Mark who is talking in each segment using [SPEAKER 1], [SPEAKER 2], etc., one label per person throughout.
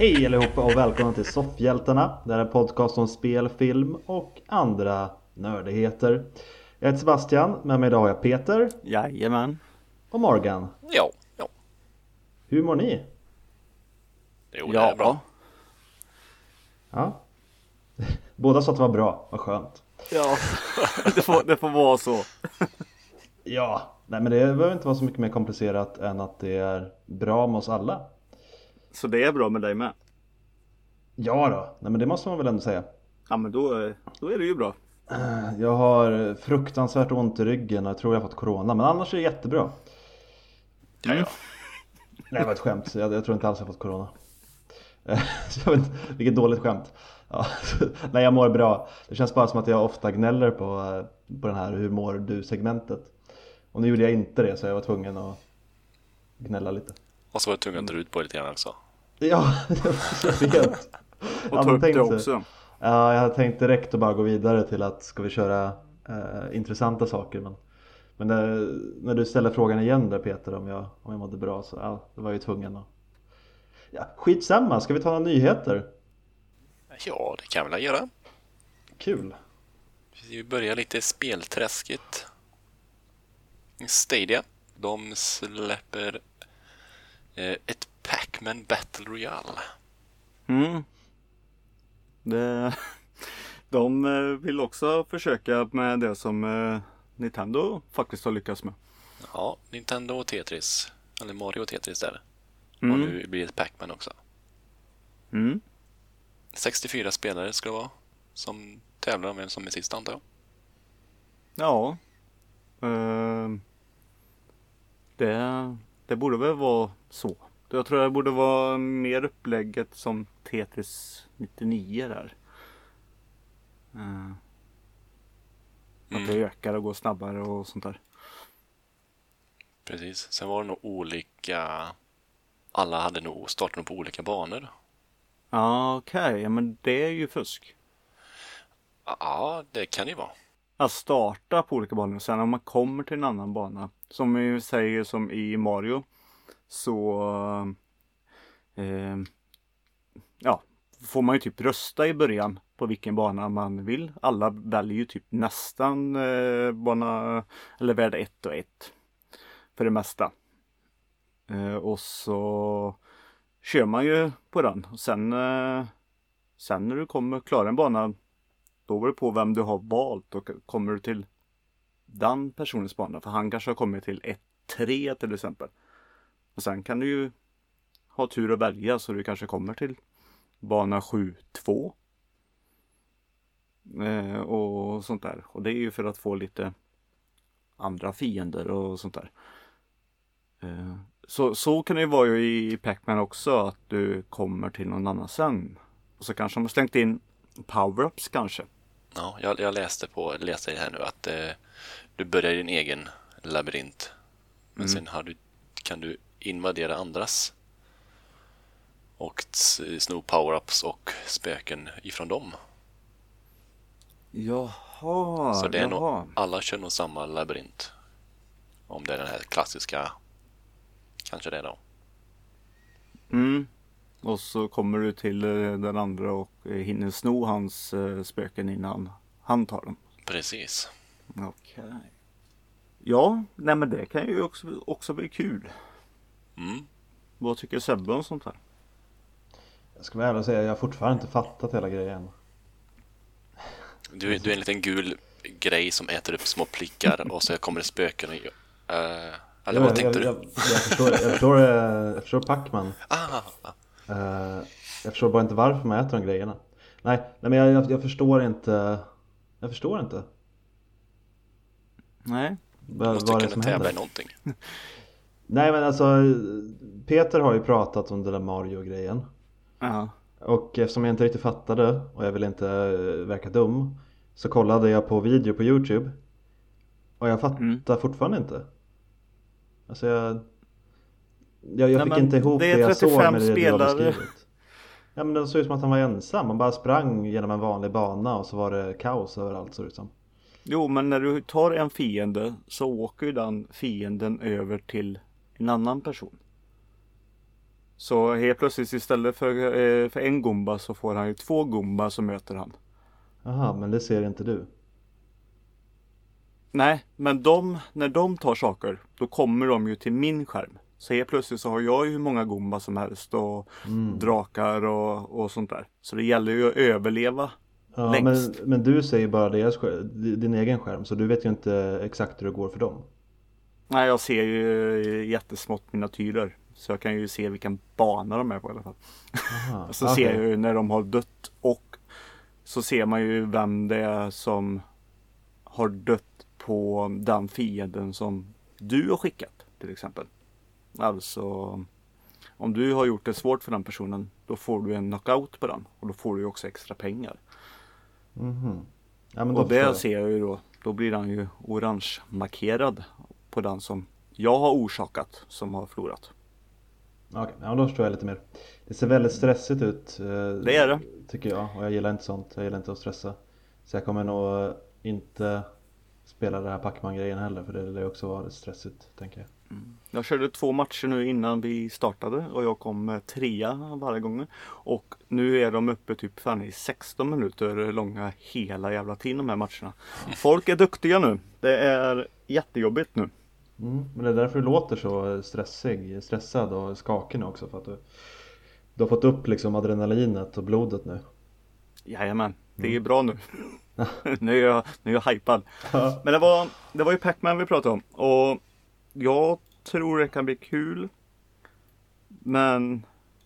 [SPEAKER 1] Hej allihopa och välkomna till Soffhjältarna. Det här är en podcast om spel, film och andra nördigheter. Jag heter Sebastian, med mig idag har jag Peter.
[SPEAKER 2] Jajamän.
[SPEAKER 1] Och Morgan.
[SPEAKER 3] Ja.
[SPEAKER 1] Hur mår ni?
[SPEAKER 3] Jo, det är bra.
[SPEAKER 1] Ja. Båda sa att det var bra, vad skönt.
[SPEAKER 2] Ja, det får vara så.
[SPEAKER 1] Ja, nej men det behöver inte vara så mycket mer komplicerat än att det är bra med oss alla.
[SPEAKER 2] Så det är bra med dig med?
[SPEAKER 1] Ja då, nej men det måste man väl ändå säga.
[SPEAKER 2] Ja, men då är det ju bra.
[SPEAKER 1] Jag har fruktansvärt ont i ryggen och jag tror jag har fått corona, men annars är det jättebra.
[SPEAKER 3] Ja.
[SPEAKER 1] Nej, det var ett skämt. Jag tror inte alls jag har fått corona. Jag vet inte, vilket dåligt skämt. Ja. Nej, jag mår bra. Det känns bara som att jag ofta gnäller på den här hur mår du-segmentet. Och nu gjorde jag inte det, så jag var tvungen att gnälla lite.
[SPEAKER 3] Och så var jag tvungen att dra ut på lite grann också.
[SPEAKER 1] Ja, jag vet.
[SPEAKER 2] Och ta upp det också.
[SPEAKER 1] Ja, jag hade tänkt direkt att bara gå vidare till att ska vi köra intressanta saker. Men när du ställer frågan igen där, Peter, om jag mådde bra, så ja, det var jag ju tvungen att... Ja, skitsamma, ska vi ta några nyheter?
[SPEAKER 3] Ja, det kan vi väl göra.
[SPEAKER 1] Kul.
[SPEAKER 3] Vi börjar lite spelträskigt. Stadia. De släpper ett Pac-Man Battle Royale.
[SPEAKER 2] De vill också försöka med det som Nintendo faktiskt har lyckats med.
[SPEAKER 3] Ja, Nintendo och Tetris. Eller Mario och Tetris där. Och nu blir det ett Pac-Man också. 64 spelare ska det vara. Som tävlar om vem som är sist, antar jag.
[SPEAKER 2] Ja. Det borde väl vara så. Jag tror det borde vara mer upplägget som Tetris 99 där. Att det ökar och går snabbare och sånt där.
[SPEAKER 3] Precis. Sen var det nog olika... Alla hade nog startat på olika banor.
[SPEAKER 2] Ja, okej. Men det är ju fusk.
[SPEAKER 3] Ja, det kan det ju vara.
[SPEAKER 2] Att starta på olika banor. Sen om man kommer till en annan bana. Som vi säger som i Mario. Så... får man ju typ rösta i början på vilken bana man vill. Alla väljer ju typ nästan bana eller värld 1 och 1 för det mesta. Och så kör man ju på den. Och sen när du kommer klara en bana, då beror det på vem du har valt, och kommer du till den personens bana, för han kanske har kommit till 1-3 till exempel. Och sen kan du ju ha tur att välja, så du kanske kommer till bana 7-2 och sånt där. Och det är ju för att få lite andra fiender och sånt där. Så kan det ju vara ju i Pac-Man också, att du kommer till någon annan sen. Och så kanske de har slängt in power-ups kanske.
[SPEAKER 3] Ja, jag läste det här nu att du börjar i din egen labyrint. Men sen kan du invadera andras. Och sno power-ups och spöken ifrån dem.
[SPEAKER 2] Jaha.
[SPEAKER 3] Så det är nog, alla kör nog samma labyrint. Om det är den här klassiska. Kanske det då.
[SPEAKER 2] Och så kommer du till den andra och hinner sno hans spöken innan han tar dem.
[SPEAKER 3] Precis.
[SPEAKER 2] Okej. Ja, nej men det kan ju också bli kul. Vad tycker Sebbe om sånt här?
[SPEAKER 1] Jag ska väl ärligt säga, jag har fortfarande inte fattat hela grejen.
[SPEAKER 3] Du är en liten gul grej som äter upp små prickar och så kommer det spöken och... eller vad tänkte du?
[SPEAKER 1] Jag förstår Pac-Man. Jag förstår bara inte varför man äter de grejerna. Nej men jag förstår inte.
[SPEAKER 2] Nej.
[SPEAKER 3] Du måste kunna tävla i någonting.
[SPEAKER 1] Nej men alltså, Peter har ju pratat om den där Mario-grejen.
[SPEAKER 2] Ja.
[SPEAKER 1] Och eftersom jag inte riktigt fattade och jag vill inte verka dum, så kollade jag på video på YouTube. Och jag fattar fortfarande inte. Alltså jag fick inte ihop det jag såg med det du hade skrivit. Ja men det såg ut som att han var ensam. Man bara sprang genom en vanlig bana och så var det kaos överallt, så liksom.
[SPEAKER 2] Jo, men när du tar en fiende så åker ju den fienden över till en annan person. Så helt plötsligt istället för en gumba så får han ju 2 gumba som möter han.
[SPEAKER 1] Jaha, men det ser inte du.
[SPEAKER 2] Nej, men när de tar saker, då kommer de ju till min skärm. Så helt plötsligt så har jag ju hur många gumba som helst och drakar och sånt där. Så det gäller ju att överleva längst.
[SPEAKER 1] Men du ser ju bara din egen skärm, så du vet ju inte exakt hur det går för dem.
[SPEAKER 2] Nej, jag ser ju jättesmått miniatyrer. Så jag kan ju se vilken bana de är på i alla fall.
[SPEAKER 1] Aha,
[SPEAKER 2] så ser jag ju när de har dött, och så ser man ju vem det är som har dött på den fienden som du har skickat till exempel. Alltså om du har gjort det svårt för den personen, då får du en knockout på den, och då får du ju också extra pengar.
[SPEAKER 1] Ja, men då
[SPEAKER 2] och det ser jag ju då blir den ju orange markerad på den som jag har orsakat som har förlorat.
[SPEAKER 1] Okej, ja, då förstår jag lite mer. Det ser väldigt stressigt ut.
[SPEAKER 2] Det är det.
[SPEAKER 1] Tycker jag, och jag gillar inte sånt. Jag gillar inte att stressa. Så jag kommer nog inte spela det här Pac-Man-grejen heller, för det lär också vara stressigt, tänker jag.
[SPEAKER 2] Jag körde 2 matcher nu innan vi startade och jag kom 3 varje gång. Och nu är de uppe typ i 16 minuter långa hela jävla tiden, de här matcherna. Folk är duktiga nu. Det är jättejobbigt nu.
[SPEAKER 1] Men det är därför du låter så stressad och skakig också, för att du har fått upp liksom adrenalinet och blodet nu.
[SPEAKER 2] Jajamän, det är bra nu. nu är jag hypad.
[SPEAKER 1] Ja.
[SPEAKER 2] Men det var ju Pac-Man vi pratade om. Och jag tror det kan bli kul. Men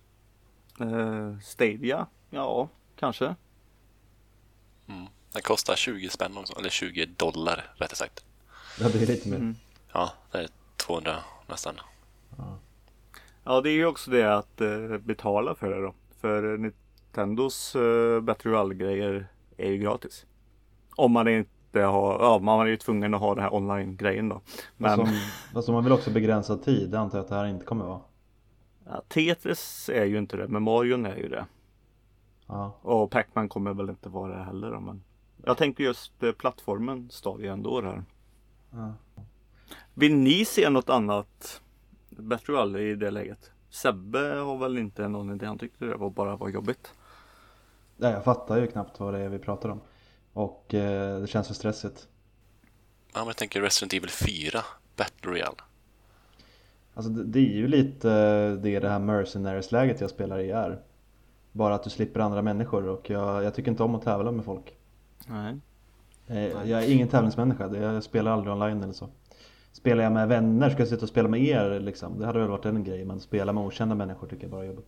[SPEAKER 2] Stadia, ja, kanske.
[SPEAKER 3] Den kostar 20 spänn också, eller $20 rättare sagt.
[SPEAKER 1] Ja, det är lite mer.
[SPEAKER 3] Ja, det är 200 nästan.
[SPEAKER 2] Ja, det är ju också det att betala för det då. För Nintendos Battle Royale-grejer är ju gratis. Om man inte har, man är ju tvungen att ha den här online-grejen då. Men
[SPEAKER 1] Alltså man vill också begränsa tid, det antar jag att det här inte kommer vara.
[SPEAKER 2] ja, Tetris är ju inte det, men Mario är ju det.
[SPEAKER 1] Ja.
[SPEAKER 2] Och Pac-Man kommer väl inte vara det heller då, men jag tänker just plattformen Stadia ändå här.
[SPEAKER 1] Ja.
[SPEAKER 2] Vill ni se något annat Battle Royale i det läget? Sebbe har väl inte någon idé, han tyckte det var jobbigt.
[SPEAKER 1] Nej, jag fattar ju knappt vad det är vi pratar om. Och det känns för stressigt.
[SPEAKER 3] Ja, men jag tänker Resident Evil 4 Battle Royale.
[SPEAKER 1] Alltså det är ju lite det här Mercenaries-läget jag spelar i är. Bara att du slipper andra människor, och jag tycker inte om att tävla med folk.
[SPEAKER 2] Nej.
[SPEAKER 1] Jag är ingen tävlingsmänniska, jag spelar aldrig online eller så. Spelar jag med vänner, ska jag sitta och spela med er liksom. Det hade väl varit en grej, men spela med okända människor tycker jag bara är jobbigt.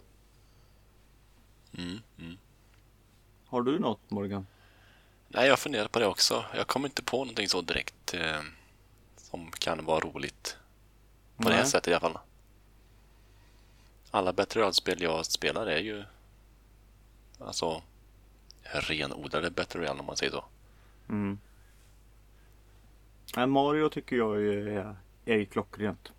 [SPEAKER 2] Har du något, Morgan?
[SPEAKER 3] Nej, jag funderar på det också. Jag kommer inte på någonting så direkt som kan vara roligt på det här sättet i alla fall. Alla Battle Royale-spel jag spelar är ju alltså renodlade Battle Royale, om man säger så.
[SPEAKER 2] Mario tycker jag är klockrent.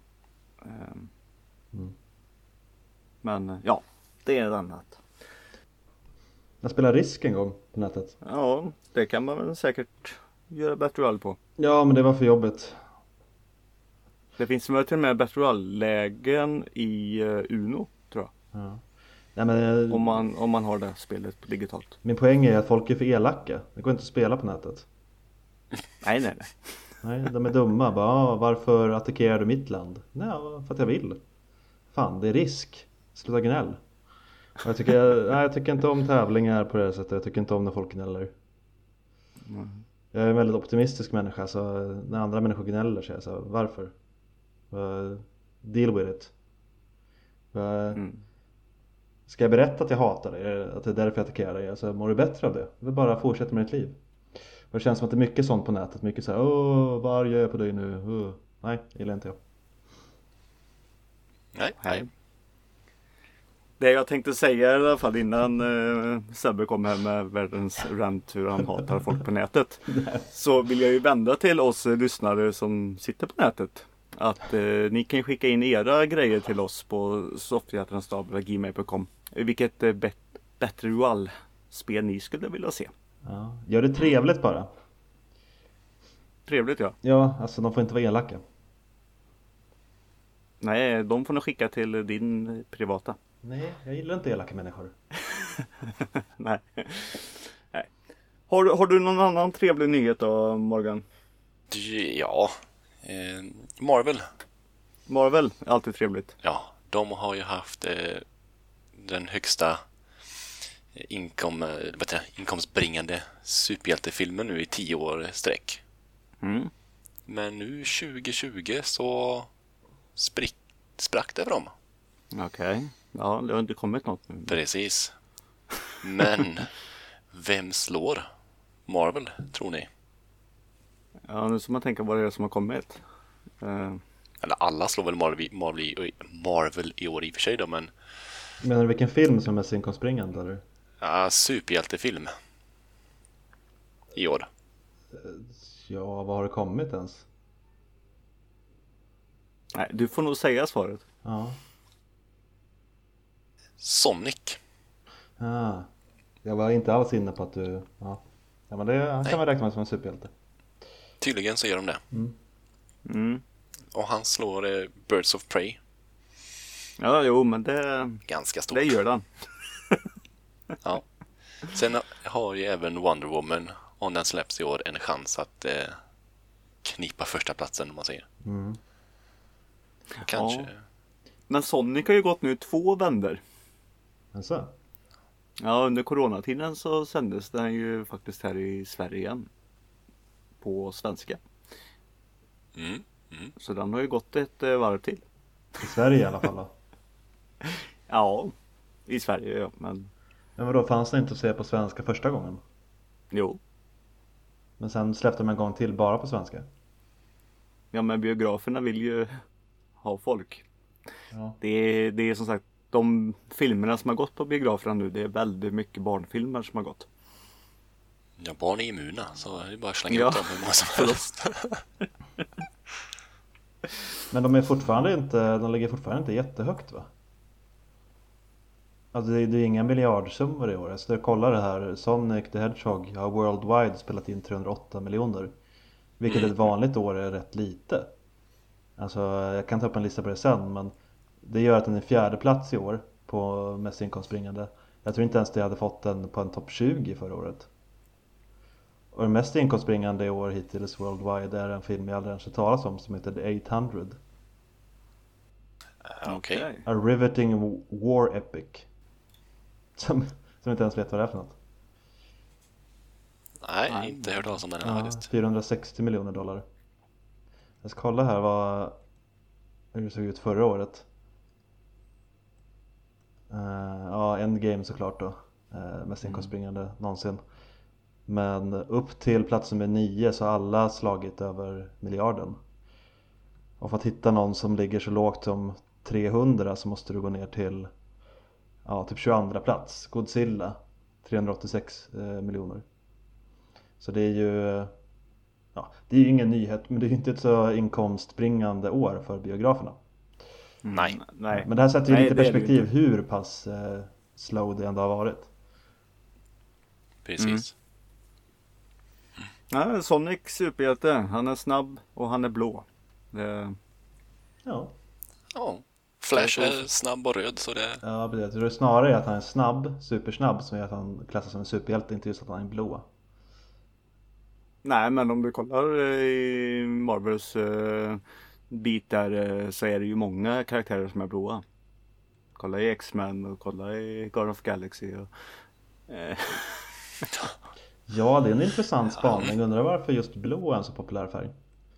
[SPEAKER 2] Men ja, det är ett annat.
[SPEAKER 1] Jag spelade Risk en gång på nätet.
[SPEAKER 2] Ja, det kan man väl säkert göra Battle Royale på.
[SPEAKER 1] Ja, men det var för jobbigt.
[SPEAKER 2] Det finns väl till och med Battle Royale-lägen i Uno, tror jag.
[SPEAKER 1] Ja. Nej, men,
[SPEAKER 2] om man har det spelet digitalt.
[SPEAKER 1] Min poäng är att folk är för elaka. Det går inte att spela på nätet.
[SPEAKER 2] Nej.
[SPEAKER 1] Nej, de är dumma. Bara, varför attackerar du mitt land? Nej, för att jag vill. Fan, det är risk. Sluta gnäll. Och jag tycker inte om tävlingar på det här sättet. Jag tycker inte om när folk gnäller. Jag är en väldigt optimistisk människa, så när andra människor gnäller så är jag så här, varför? Deal with it. Ska jag berätta att jag hatar dig? Att det är därför jag attackerar dig? Alltså, mår du bättre av det? Jag vill bara fortsätta med ditt liv. Och det känns som att det är mycket sånt på nätet. Mycket så här, vad gör jag på dig nu? Nej, det gillar inte jag.
[SPEAKER 3] Nej.
[SPEAKER 2] Det jag tänkte säga i alla fall innan Sebbe kom här med världens rant hur han hatar folk på nätet. Så vill jag ju vända till oss lyssnare som sitter på nätet. Att ni kan skicka in era grejer till oss på softteatern@gmail.com. Vilket Battle Royale-spel ni skulle vilja se.
[SPEAKER 1] Ja, gör det trevligt bara.
[SPEAKER 2] Trevligt, ja.
[SPEAKER 1] Ja, alltså de får inte vara elaka.
[SPEAKER 2] Nej, de får nog skicka till din privata.
[SPEAKER 1] Nej, jag gillar inte elaka människor.
[SPEAKER 2] Nej. Nej. Har du någon annan trevlig nyhet då, Morgan?
[SPEAKER 3] Ja, Marvel.
[SPEAKER 2] Marvel, alltid trevligt.
[SPEAKER 3] Ja, de har ju haft den högsta inkomstbringande superhjältefilmen nu i 10 år sträck.
[SPEAKER 2] Mm.
[SPEAKER 3] Men nu 2020 så sprack det för dem.
[SPEAKER 2] Okej. Ja, det har inte kommit något nu.
[SPEAKER 3] Precis. Men vem slår Marvel, tror ni?
[SPEAKER 2] Ja, nu ska man tänka vad det är som har kommit.
[SPEAKER 3] Eller alla slår väl Marvel i år i och för sig då, men
[SPEAKER 1] Menar du vilken film som är mest inkomstbringande eller?
[SPEAKER 3] ja, superhjältefilm i år.
[SPEAKER 1] Ja, vad har det kommit ens?
[SPEAKER 2] Nej, du får nog säga svaret.
[SPEAKER 1] Ja.
[SPEAKER 3] Sonic.
[SPEAKER 1] Jag var inte alls inne på att du... Ja, men han kan man räkna med som en superhjälte.
[SPEAKER 3] Tydligen så gör de det.
[SPEAKER 2] Mm.
[SPEAKER 3] Och han slår Birds of Prey.
[SPEAKER 2] Ja, jo, men det
[SPEAKER 3] Ganska stort.
[SPEAKER 2] det gör den.
[SPEAKER 3] Ja. Sen har ju även Wonder Woman, om den släpps i år, en chans att knipa första platsen, om man säger. Kanske.
[SPEAKER 2] Ja. Men Sonic har ju gått nu 2 vändor.
[SPEAKER 1] Alltså?
[SPEAKER 2] Ja, under coronatiden så sändes den ju faktiskt här i Sverige igen. På svenska. Så den har ju gått ett varv till.
[SPEAKER 1] I Sverige i alla fall då?
[SPEAKER 2] Ja, i Sverige ja, men...
[SPEAKER 1] Men vadå, fanns det inte att se på svenska första gången?
[SPEAKER 2] Jo.
[SPEAKER 1] Men sen släppte de en gång till bara på svenska?
[SPEAKER 2] Ja, men biograferna vill ju ha folk.
[SPEAKER 1] Ja.
[SPEAKER 2] Det är som sagt, de filmerna som har gått på biograferna nu, det är väldigt mycket barnfilmer som har gått.
[SPEAKER 3] Ja, barn är immuna, så det är bara att slänga
[SPEAKER 2] Ja.
[SPEAKER 3] ut dem hur många som helst.
[SPEAKER 1] Men de ligger fortfarande inte jättehögt va? Alltså det är inga miljardsummor i år. Alltså jag kollar det här, Sonic the Hedgehog har worldwide spelat in 308 miljoner. Vilket ett vanligt år är rätt lite. Alltså jag kan ta upp en lista på det sen, men det gör att den är 4:e plats i år på mest inkomstbringande. Jag tror inte ens det hade fått den på en topp 20 förra året. Och den mest inkomstbringande i år hittills worldwide är en film jag aldrig ens hört talas om som heter The 800.
[SPEAKER 3] Okej.
[SPEAKER 1] A riveting war epic. Som inte ens vet vad det är för något.
[SPEAKER 3] Nej, inte hört talas om den här faktiskt.
[SPEAKER 1] 460 miljoner dollar. Jag ska kolla här hur det såg ut förra året. Ja, Endgame såklart då. Mest inkomstbringande någonsin. Men upp till plats nummer 9 så har alla slagit över miljarden. Och för att hitta någon som ligger så lågt som 300 så måste du gå ner till typ 22 plats. Godzilla 386 miljoner. Så det är ju det är ju ingen nyhet, men det är ju inte ett så inkomstbringande år för biograferna.
[SPEAKER 3] Nej.
[SPEAKER 1] Men det här sätter ju lite perspektiv hur pass slow det ändå har varit.
[SPEAKER 3] Precis.
[SPEAKER 2] Ja, Sonic superhjälte, han är snabb och han är blå.
[SPEAKER 1] Ja.
[SPEAKER 3] Ja. Flash är snabb och röd, så det...
[SPEAKER 1] Ja, precis. Det är snarare att han är snabb, supersnabb, som gör att han klassas som en superhjälte, inte just att han är blå.
[SPEAKER 2] Nej, men om du kollar i Marvels bit där så är det ju många karaktärer som är blåa. Kolla i X-Men och kolla i Guardians of the Galaxy.
[SPEAKER 1] Ja, det är en intressant spaning. Undrar varför just blå är en så populär färg.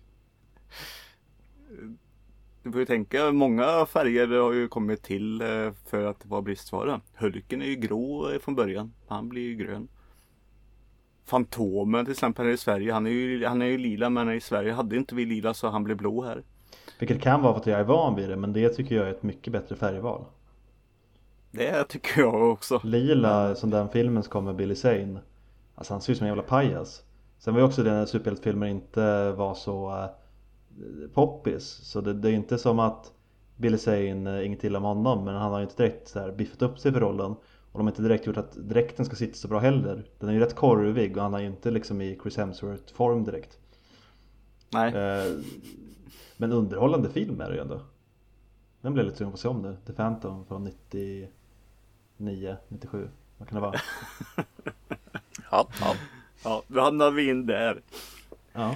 [SPEAKER 2] Du får ju tänka, många färger har ju kommit till för att det var bristvara. Hulken är ju grå från början. Han blir ju grön. Fantomen till exempel här i Sverige, han är ju lila, men i Sverige hade inte vi lila så han blev blå här.
[SPEAKER 1] Vilket kan vara för att jag är van vid det, men det tycker jag är ett mycket bättre färgval.
[SPEAKER 2] Det tycker jag också.
[SPEAKER 1] Lila, som den filmen som kom med Billy Zane. Alltså han ser ut som en jävla pajas. Sen var ju också det när superhjältefilmer inte var så poppis. Så det är inte som att Billy Zane, inget illa om honom, men han har ju inte direkt så här biffat upp sig för rollen. Och de har inte direkt gjort att dräkten ska sitta så bra heller. Den är ju rätt korvig och han har ju inte liksom i Chris Hemsworth form direkt.
[SPEAKER 2] Nej.
[SPEAKER 1] Men underhållande film är det ju ändå. Den blev lite sugen på att se om nu. The Phantom från 99, 97. Vad kan det vara?
[SPEAKER 2] Ja, då hamnar vi in där.
[SPEAKER 1] Ja.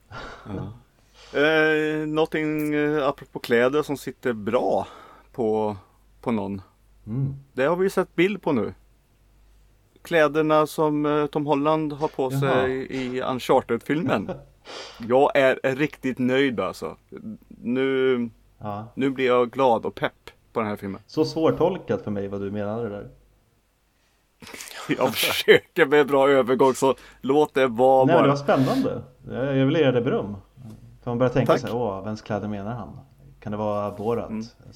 [SPEAKER 2] Någonting apropå kläder som sitter bra på någon. Det har vi sett bild på nu. Kläderna som Tom Holland har på sig i Uncharted-filmen. Jag är riktigt nöjd alltså. Nu blir jag glad och pepp på den här filmen.
[SPEAKER 1] Så svårtolkat för mig vad du menade där.
[SPEAKER 2] Jag försöker med bra övergång, så låt det vara.
[SPEAKER 1] Nej,
[SPEAKER 2] bara.
[SPEAKER 1] det var spännande. Jag vill ge dig beröm. För man börjar tänka sig, vems kläder menar han? Kan det vara Borat?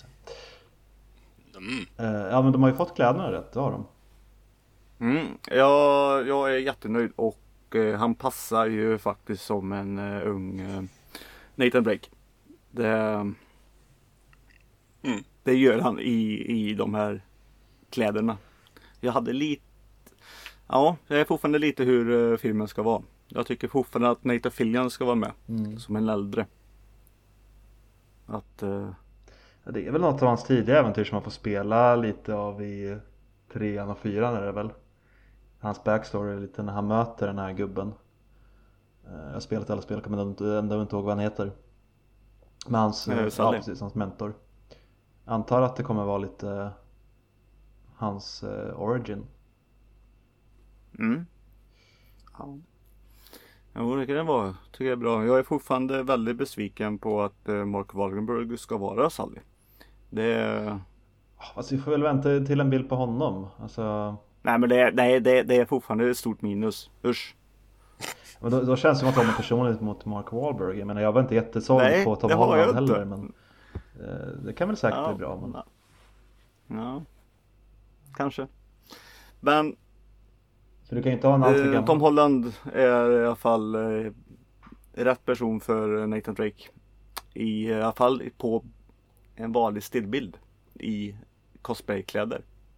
[SPEAKER 1] Ja, men de har ju fått kläderna rätt, det har de.
[SPEAKER 2] Jag är jättenöjd och han passar ju faktiskt som en ung Nathan Drake. Det gör han i de här kläderna. Jag är fortfarande lite hur filmen ska vara. Jag tycker fortfarande att Nathan Fillion ska vara med som en äldre.
[SPEAKER 1] Det är väl något av hans tidiga äventyr som man får spela lite av i 3 och 4 är det väl. Hans backstory är lite när han möter den här gubben. Jag har spelat alla spel, men jag inte ihåg vad han heter. Men hans mentor. Jag antar att det kommer vara lite hans origin.
[SPEAKER 2] Jo, det kan det vara. Tycker jag är bra. Jag är fortfarande väldigt besviken på att Mark Wahlberg ska vara Sully.
[SPEAKER 1] Alltså vi får väl vänta till en bild på honom. Alltså...
[SPEAKER 2] Nej, men det är fortfarande ett stort minus. Usch.
[SPEAKER 1] Och då känns det som att de är personligt mot Mark Wahlberg. Jag menar, jag var inte jättesåld på Tom Holland heller. Men det kan väl säkert bli bra. Men...
[SPEAKER 2] Ja, kanske. Men
[SPEAKER 1] så du kan inte ha en alltför gammal.
[SPEAKER 2] Tom Holland är i alla fall rätt person för Nathan Drake. I alla fall på en vanlig stillbild i cosplaykläder.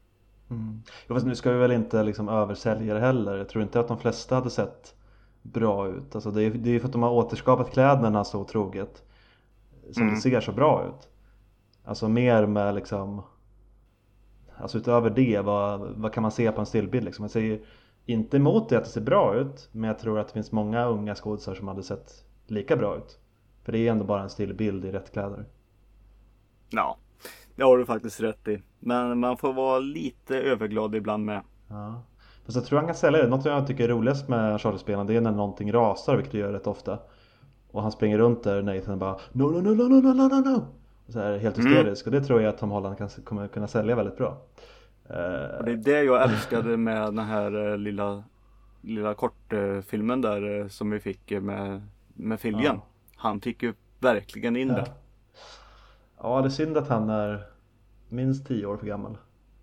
[SPEAKER 1] Fast nu ska vi väl inte liksom översälja det heller. Jag tror inte att de flesta hade sett bra ut. Alltså det är för att de har återskapat kläderna så troget som det ser så bra ut. Alltså mer med liksom, alltså utöver det, vad kan man se på en stillbild liksom? Jag säger inte emot det att det ser bra ut, men jag tror att det finns många unga skådespelare som hade sett lika bra ut. För det är ändå bara en stillbild i rätt kläder.
[SPEAKER 2] Ja, det har du faktiskt rätt i. Men man får vara lite överglad ibland med.
[SPEAKER 1] Ja. Fast jag tror han kan sälja det. Något jag tycker är roligast med Charlie-spelen, det är när någonting rasar, vilket det gör rätt ofta. Och han springer runt där, Nathan bara no. Så här helt hysterisk. Och det tror jag att Tom Holland kommer kunna sälja väldigt bra.
[SPEAKER 2] Och det är det jag älskade med den här lilla kortfilmen där som vi fick med Fillion. Han fick ju verkligen in det.
[SPEAKER 1] Ja, det är synd att han är minst 10 år för gammal.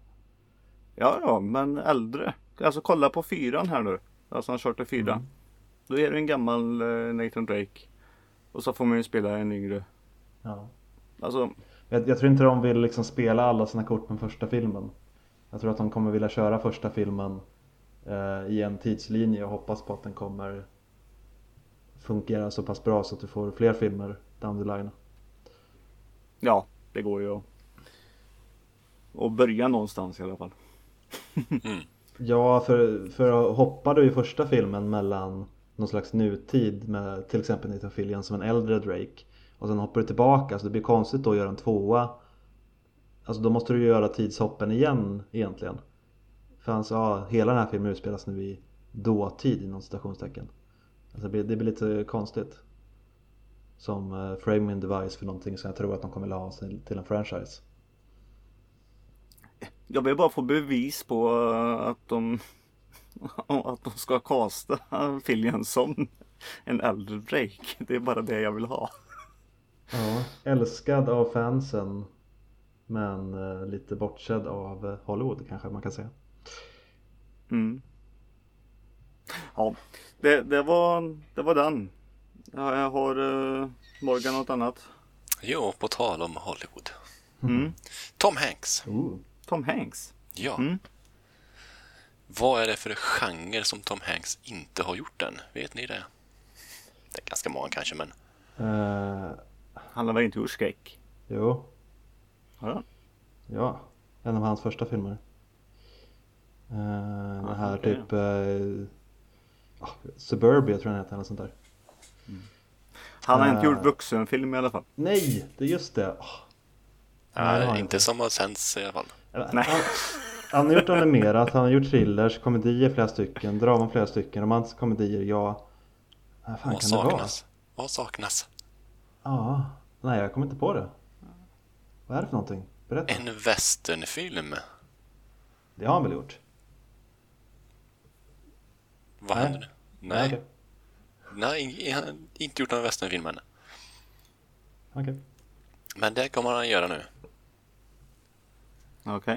[SPEAKER 2] Ja, men äldre. Alltså kolla på 4 här nu. Alltså han körde 4. Då är det en gammal Nathan Drake. Och så får man ju spela en yngre.
[SPEAKER 1] Ja.
[SPEAKER 2] Alltså,
[SPEAKER 1] jag tror inte de vill liksom spela alla sina kort med första filmen. Jag tror att de kommer vilja köra första filmen i en tidslinje och hoppas på att den kommer fungera så pass bra så att du får fler filmer down the line.
[SPEAKER 2] Ja, det går ju att börja någonstans i alla fall.
[SPEAKER 1] Ja, för att hoppa du i första filmen mellan någon slags nutid med till exempel Nathan Fillion som en äldre Drake och sen hoppar du tillbaka, så det blir konstigt då att göra en 2. Alltså då måste du göra tidshoppen igen egentligen. För han sa, hela den här filmen utspelas nu i dåtid inom citationstecken. Alltså det blir lite konstigt. Som framing device för någonting som jag tror att de kommer att ha till en franchise.
[SPEAKER 2] Jag vill bara få bevis på att de ska casta Fillion som en äldre Drake. Det är bara det jag vill ha.
[SPEAKER 1] Ja, älskad av fansen, men lite bortsedd av Hollywood kanske man kan säga.
[SPEAKER 2] Ja, det var den. Ja, jag har Morgan något annat.
[SPEAKER 3] Jo, på tal om Hollywood. Tom Hanks.
[SPEAKER 2] Tom Hanks?
[SPEAKER 3] Ja. Vad är det för genre som Tom Hanks inte har gjort än? Vet ni det? Det är ganska många kanske, men...
[SPEAKER 2] Han har väl inte gjort skräck?
[SPEAKER 1] Jo.
[SPEAKER 2] Ja.
[SPEAKER 1] Ja, en av hans första filmer. Den här
[SPEAKER 2] okej.
[SPEAKER 1] typ Suburbia tror jag den heter eller sånt där.
[SPEAKER 2] Han har inte gjort vuxenfilm i alla fall.
[SPEAKER 1] Nej, det är just det. Nej, det har han
[SPEAKER 3] inte som har sänds i alla fall.
[SPEAKER 2] Nej.
[SPEAKER 1] Han har gjort animerat, han har gjort thrillers, komedier flera stycken, drama flera stycken, romantiska komedier, ja. Vad fan
[SPEAKER 3] Vad
[SPEAKER 1] kan det vara?
[SPEAKER 3] saknas? Vad saknas?
[SPEAKER 1] Ja, nej jag kommer inte på det. Vad är det för någonting? Berätta.
[SPEAKER 3] En westernfilm.
[SPEAKER 1] Det har han väl gjort?
[SPEAKER 3] Vad
[SPEAKER 1] Nej.
[SPEAKER 3] händer nu? Nej.
[SPEAKER 1] Okej.
[SPEAKER 3] Nej, han har inte gjort någon westernfilm än.
[SPEAKER 1] Okej.
[SPEAKER 3] Men det kommer han göra nu.
[SPEAKER 2] Okej.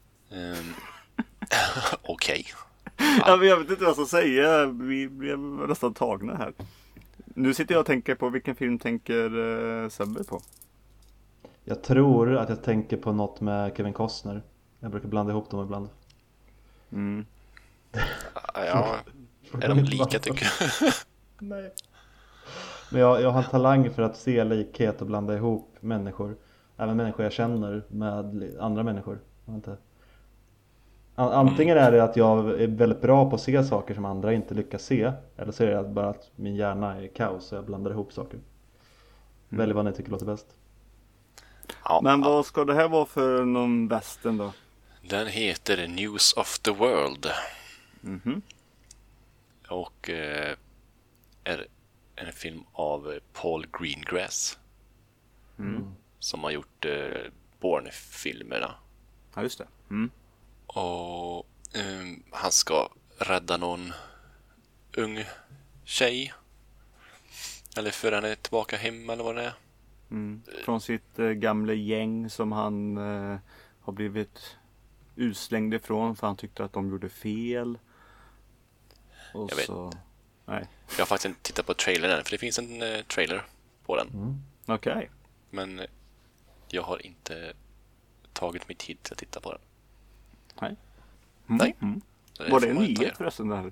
[SPEAKER 3] Okej.
[SPEAKER 2] Ja, men jag vet inte vad jag ska säga. Vi blev nästan tagna här. Nu sitter jag och tänker på vilken film tänker Sebbe på?
[SPEAKER 1] Jag tror att jag tänker på något med Kevin Costner. Jag brukar blanda ihop dem ibland.
[SPEAKER 3] Ja, är de lika tycker jag?
[SPEAKER 1] Nej. Men jag har en talang för att se likhet och blanda ihop människor. Även människor jag känner med andra människor. Jag vet inte. Antingen är det att jag är väldigt bra på att se saker som andra inte lyckas se. Eller så är det bara att min hjärna är kaos och jag blandar ihop saker. Välj vad ni tycker låter bäst.
[SPEAKER 3] Ja,
[SPEAKER 2] Men vad ska det här vara för någon western då?
[SPEAKER 3] den heter News of the World. Och är en film av Paul Greengrass. Som har gjort Bourne-filmerna.
[SPEAKER 2] Ja, just det.
[SPEAKER 3] Och han ska rädda någon ung tjej. Eller föra henne tillbaka hem eller vad det är.
[SPEAKER 2] Från sitt gamla gäng som han har blivit utslängd ifrån för han tyckte att de gjorde fel. Och
[SPEAKER 3] Jag vet.
[SPEAKER 2] så... Nej.
[SPEAKER 3] Jag har faktiskt inte tittat på trailern än, för det finns en trailer på den.
[SPEAKER 2] Okej.
[SPEAKER 3] Men jag har inte tagit mig tid till att titta på den.
[SPEAKER 2] Nej.
[SPEAKER 3] Nej.
[SPEAKER 2] Var det
[SPEAKER 3] får
[SPEAKER 2] en
[SPEAKER 3] man inte
[SPEAKER 2] nyhet
[SPEAKER 3] göra.
[SPEAKER 2] förresten där?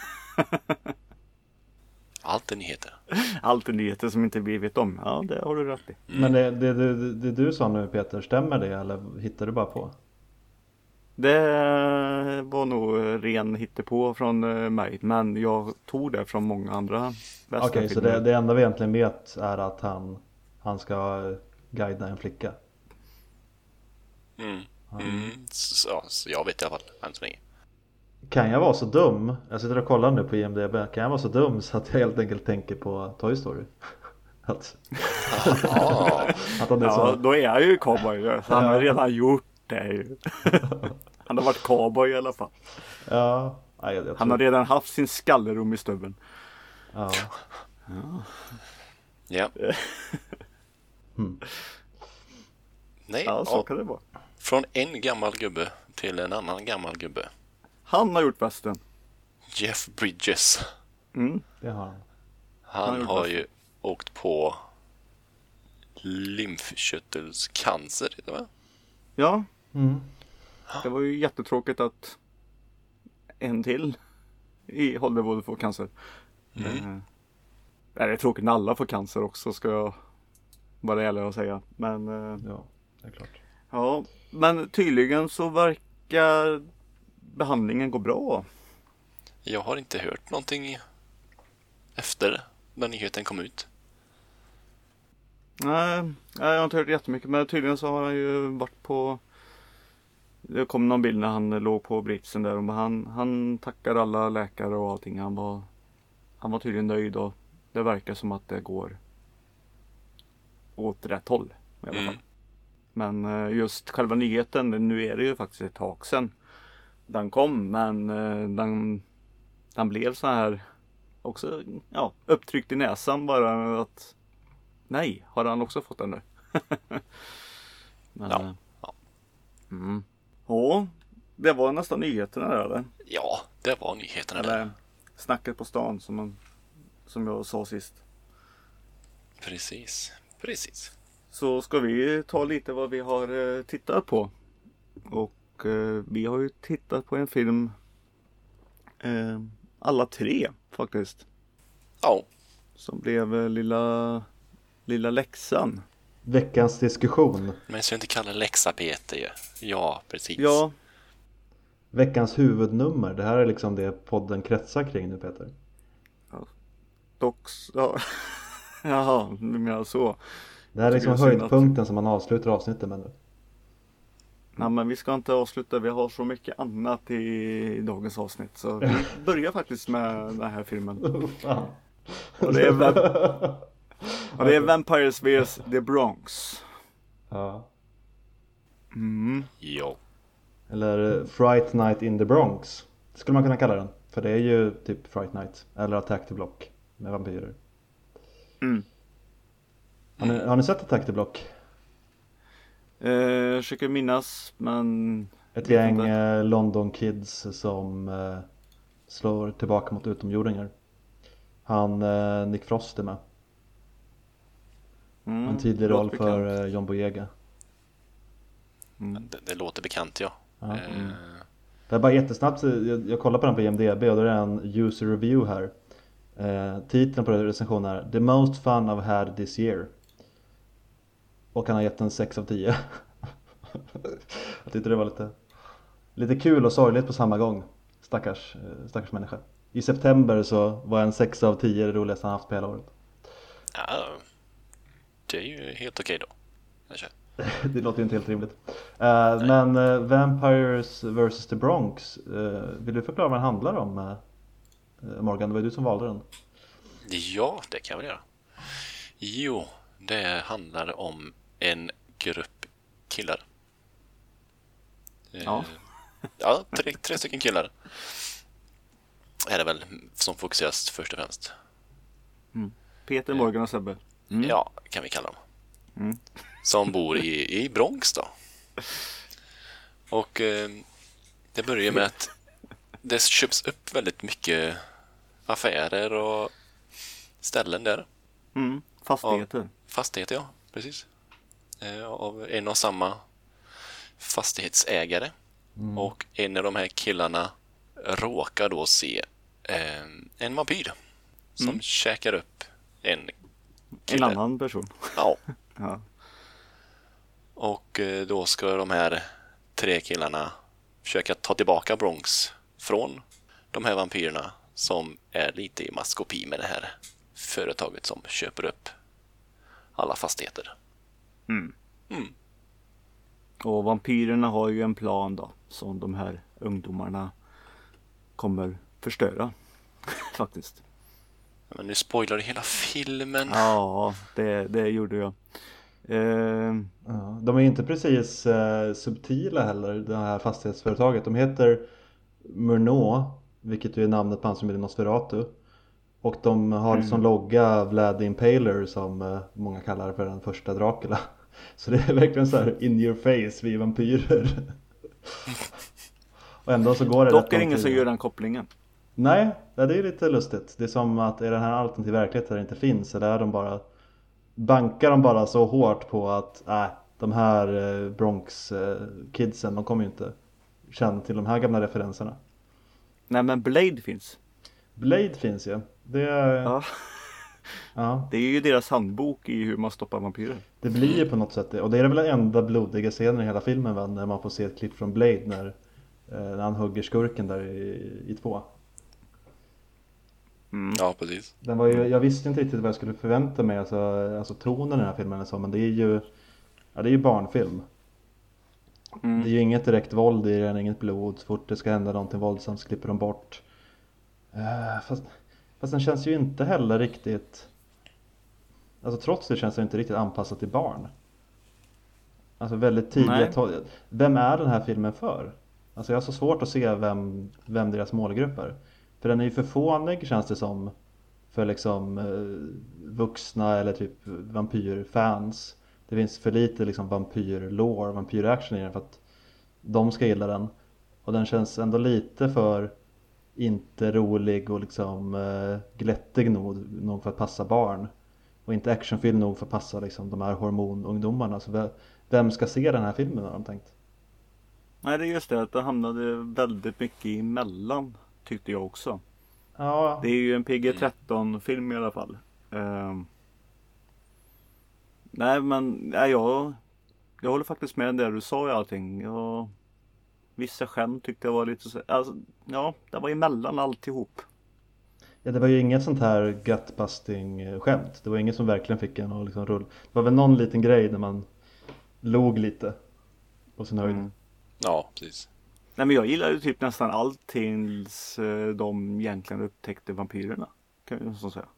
[SPEAKER 3] Allt är nyheter.
[SPEAKER 2] Allt är nyheter som inte vi vet om. Ja, det har du rätt i.
[SPEAKER 1] Men det du sa nu Peter, stämmer det eller hittar du bara på?
[SPEAKER 2] Det var nog ren hittepå från mig. Men jag tog det från många andra
[SPEAKER 1] Okej, så det enda vi egentligen vet är att han ska guida en flicka.
[SPEAKER 3] Så jag vet i alla fall än så länge.
[SPEAKER 1] Kan jag vara så dum? Jag sitter och kollar nu på IMDb. Kan jag vara så dum så att jag helt enkelt tänker på Toy Story? att han är så...
[SPEAKER 2] då är jag ju cowboy. Så han har redan gjort det ju. Han har varit cowboy i alla fall.
[SPEAKER 1] Ja, jag tror...
[SPEAKER 2] Han har redan haft sin skallerum i stubben.
[SPEAKER 1] Ja.
[SPEAKER 3] Ja. Nej,
[SPEAKER 2] Ja, så kan det vara.
[SPEAKER 3] från en gammal gubbe till en annan gammal gubbe.
[SPEAKER 2] Han har gjort västen.
[SPEAKER 3] Jeff Bridges.
[SPEAKER 1] Det har han.
[SPEAKER 3] Han har ju åkt på lymfkörtelcancer, va?
[SPEAKER 2] Ja. Det var ju jättetråkigt att en till i Hollywood får cancer. Det är tråkigt när alla får cancer också, ska jag vara ärlig att säga. Men
[SPEAKER 1] Ja, det är klart.
[SPEAKER 2] ja, men tydligen så verkar behandlingen gå bra.
[SPEAKER 3] Jag har inte hört någonting efter när nyheten kom ut.
[SPEAKER 2] Nej, jag har inte hört jättemycket, men tydligen så har han ju varit på... Det kom någon bild när han låg på britsen där och han tackar alla läkare och allting. Han var tydligen nöjd och det verkar som att det går åt rätt håll i alla fall. Men just själva nyheten, nu är det ju faktiskt ett tag sedan den kom, men den blev så här också, ja, upptryckt i näsan bara att nej, har han också fått den nu? Men,
[SPEAKER 3] Ja.
[SPEAKER 2] Ja, det var nästan nyheterna där, eller?
[SPEAKER 3] Ja, det var nyheterna där.
[SPEAKER 2] Eller snacket på stan som jag sa sist.
[SPEAKER 3] Precis.
[SPEAKER 2] Så ska vi ta lite vad vi har tittat på. Och vi har ju tittat på en film alla tre faktiskt.
[SPEAKER 3] Ja.
[SPEAKER 2] Som blev lilla läxan.
[SPEAKER 1] Veckans diskussion.
[SPEAKER 3] Men jag ska inte kalla det läxarbete ju. Ja, precis.
[SPEAKER 2] Ja,
[SPEAKER 1] Veckans huvudnummer. Det här är liksom det podden kretsar kring nu, Peter.
[SPEAKER 2] dock. Ja. Jaha, du menar så.
[SPEAKER 1] Det här är liksom
[SPEAKER 2] Jag tycker det är synd
[SPEAKER 1] höjdpunkten som man avslutar avsnittet med nu.
[SPEAKER 2] Nej, men vi ska inte avsluta. Vi har så mycket annat i dagens avsnitt. Så vi börjar faktiskt med den här filmen.
[SPEAKER 1] Fan.
[SPEAKER 2] Och det är Vampires vs The Bronx.
[SPEAKER 1] Ja.
[SPEAKER 3] Ja.
[SPEAKER 1] Eller Fright Night in the Bronx. Skulle man kunna kalla den. För det är ju typ Fright Night. Eller Attack the Block. Med vampyrer. Har ni sett Attack the Block?
[SPEAKER 2] Försöker minnas, men...
[SPEAKER 1] Ett gäng London kids som slår tillbaka mot utomjordingar. Nick Frost är med. En tydlig roll för John Boyega.
[SPEAKER 3] Det låter bekant, ja.
[SPEAKER 1] Det är bara jättesnabbt, jag kollar på den på IMDb och då är det en user review här. Titeln på recensionen är The most fun I've had this year. Och han har gett en 6 av 10. Jag tyckte det var lite kul och sorgligt på samma gång. Stackars människa. I september så var en 6 av 10 det roligaste han haft på hela året.
[SPEAKER 3] Ja, det är ju helt okej då. Kanske.
[SPEAKER 1] Det låter ju inte helt rimligt. Men Vampires vs. The Bronx, vill du förklara vad den handlar om, Morgan? Det var ju du som valde den.
[SPEAKER 3] Ja, det kan jag väl göra. Jo, det handlar om en grupp killar.
[SPEAKER 2] Ja.
[SPEAKER 3] Ja, tre stycken killar. Är det väl som fokuseras först och främst.
[SPEAKER 2] Peter, Morgan och Sebbe.
[SPEAKER 3] Ja, kan vi kalla dem. Som bor i Bronx då. Och det börjar med att det köps upp väldigt mycket affärer och ställen där.
[SPEAKER 2] Fastigheter.
[SPEAKER 3] Fastigheter, ja, precis. Av en och samma fastighetsägare. Och en av de här killarna råkar då se en vampyr som käkar upp en kille.
[SPEAKER 2] En annan person.
[SPEAKER 3] Ja.
[SPEAKER 2] Ja.
[SPEAKER 3] Och då ska de här tre killarna försöka ta tillbaka Bronx från de här vampyrerna som är lite i maskopi med det här företaget som köper upp alla fastigheter.
[SPEAKER 2] Och vampyrerna har ju en plan då som de här ungdomarna kommer förstöra. Faktiskt.
[SPEAKER 3] Men nu spoilar du hela filmen.
[SPEAKER 2] Ja, det gjorde jag.
[SPEAKER 1] Ja, de är inte precis subtila heller, det här fastighetsföretaget. De heter Murnau, vilket ju är namnet på han som är Nosferatu. Och de har som logga Vlad the Impaler, som många kallar för den första Dracula. Så det är verkligen så här in your face, vi är vampyrer. Och ändå så går det.
[SPEAKER 2] Dock är det ingen som gör den kopplingen.
[SPEAKER 1] Nej, det är lite lustigt. Det är som att är den här alternativ verklighet där det inte finns, eller är de bara bankar de bara så hårt på att de här Bronx-kidsen, de kommer ju inte känna till de här gamla referenserna.
[SPEAKER 2] Nej, men Blade finns.
[SPEAKER 1] Blade finns ju. Ja.
[SPEAKER 2] Det är ju deras handbok i hur man stoppar vampyrer.
[SPEAKER 1] Det blir ju på något sätt det. Och det är väl den enda blodiga scenen i hela filmen, va? När man får se ett klipp från Blade när han hugger skurken där i 2.
[SPEAKER 3] Ja, precis.
[SPEAKER 1] Den var ju, jag visste inte riktigt vad jag skulle förvänta mig, alltså tonen i den här filmen eller så, men det är ju barnfilm. Det är ju inget direkt våld i den, inget blod. Så fort det ska hända någonting våldsamt så klipper de bort. Fast den känns ju inte heller riktigt, alltså trots det känns det inte riktigt anpassat till barn. Alltså väldigt tidigt. Vem är den här filmen för? Alltså jag har så svårt att se vem deras målgrupp är. För den är ju för fånig, känns det som, för liksom vuxna eller typ vampyrfans. Det finns för lite liksom vampyrlore, vampyraction i den för att de ska gilla den. Och den känns ändå lite för inte rolig och liksom glättig nog för att passa barn. Och inte actionfilm nog för att passa liksom de här hormonungdomarna. Så vem ska se den här filmen, har de tänkt?
[SPEAKER 2] Nej, det är just det att det hamnade väldigt mycket emellan, tyckte jag också.
[SPEAKER 1] Ja.
[SPEAKER 2] Det är ju en PG-13-film i alla fall. Nej, men nej, jag håller faktiskt med där du sa i allting. Vissa skämt tyckte jag var lite så, alltså, ja, det var emellan alltihop.
[SPEAKER 1] Ja, det var ju inget sånt här gutbusting skämt. Det var inget som verkligen fick en att liksom rulla. Det var väl någon liten grej där man log lite på sin höjd.
[SPEAKER 3] Ja, precis.
[SPEAKER 2] Nej, men jag gillade typ nästan allt tills de egentligen upptäckte vampyrerna. Kan jag så säga.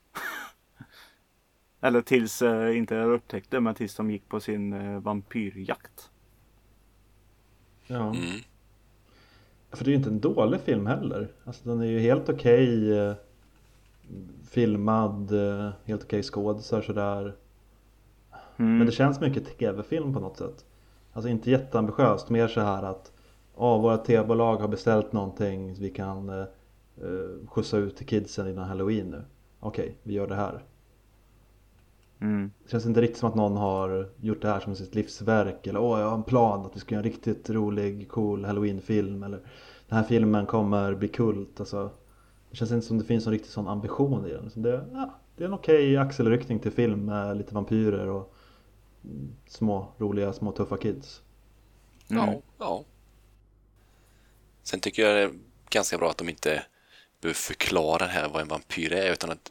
[SPEAKER 2] Eller tills inte upptäckte, men tills de gick på sin vampyrjakt.
[SPEAKER 1] Ja. För det är ju inte en dålig film heller. Alltså den är ju helt okej filmad, helt okej skådisar sådär. Men det känns mycket tv-film på något sätt. Alltså inte jätteambitiöst, mer så här att våra tv-bolag har beställt någonting vi kan skjutsa ut till kidsen innan Halloween nu. Okej, vi gör det här. Det känns inte riktigt som att någon har gjort det här som sitt livsverk. Eller jag har en plan att vi ska göra en riktigt rolig, cool Halloween-film. Eller den här filmen kommer bli kult. Alltså, det känns inte som det finns någon riktigt sån ambition i den. Så det är en okej axelryckning till film med lite vampyrer och små, roliga, små tuffa kids.
[SPEAKER 3] Ja. Sen tycker jag det är ganska bra att de inte behöver förklara här vad en vampyr är. Utan att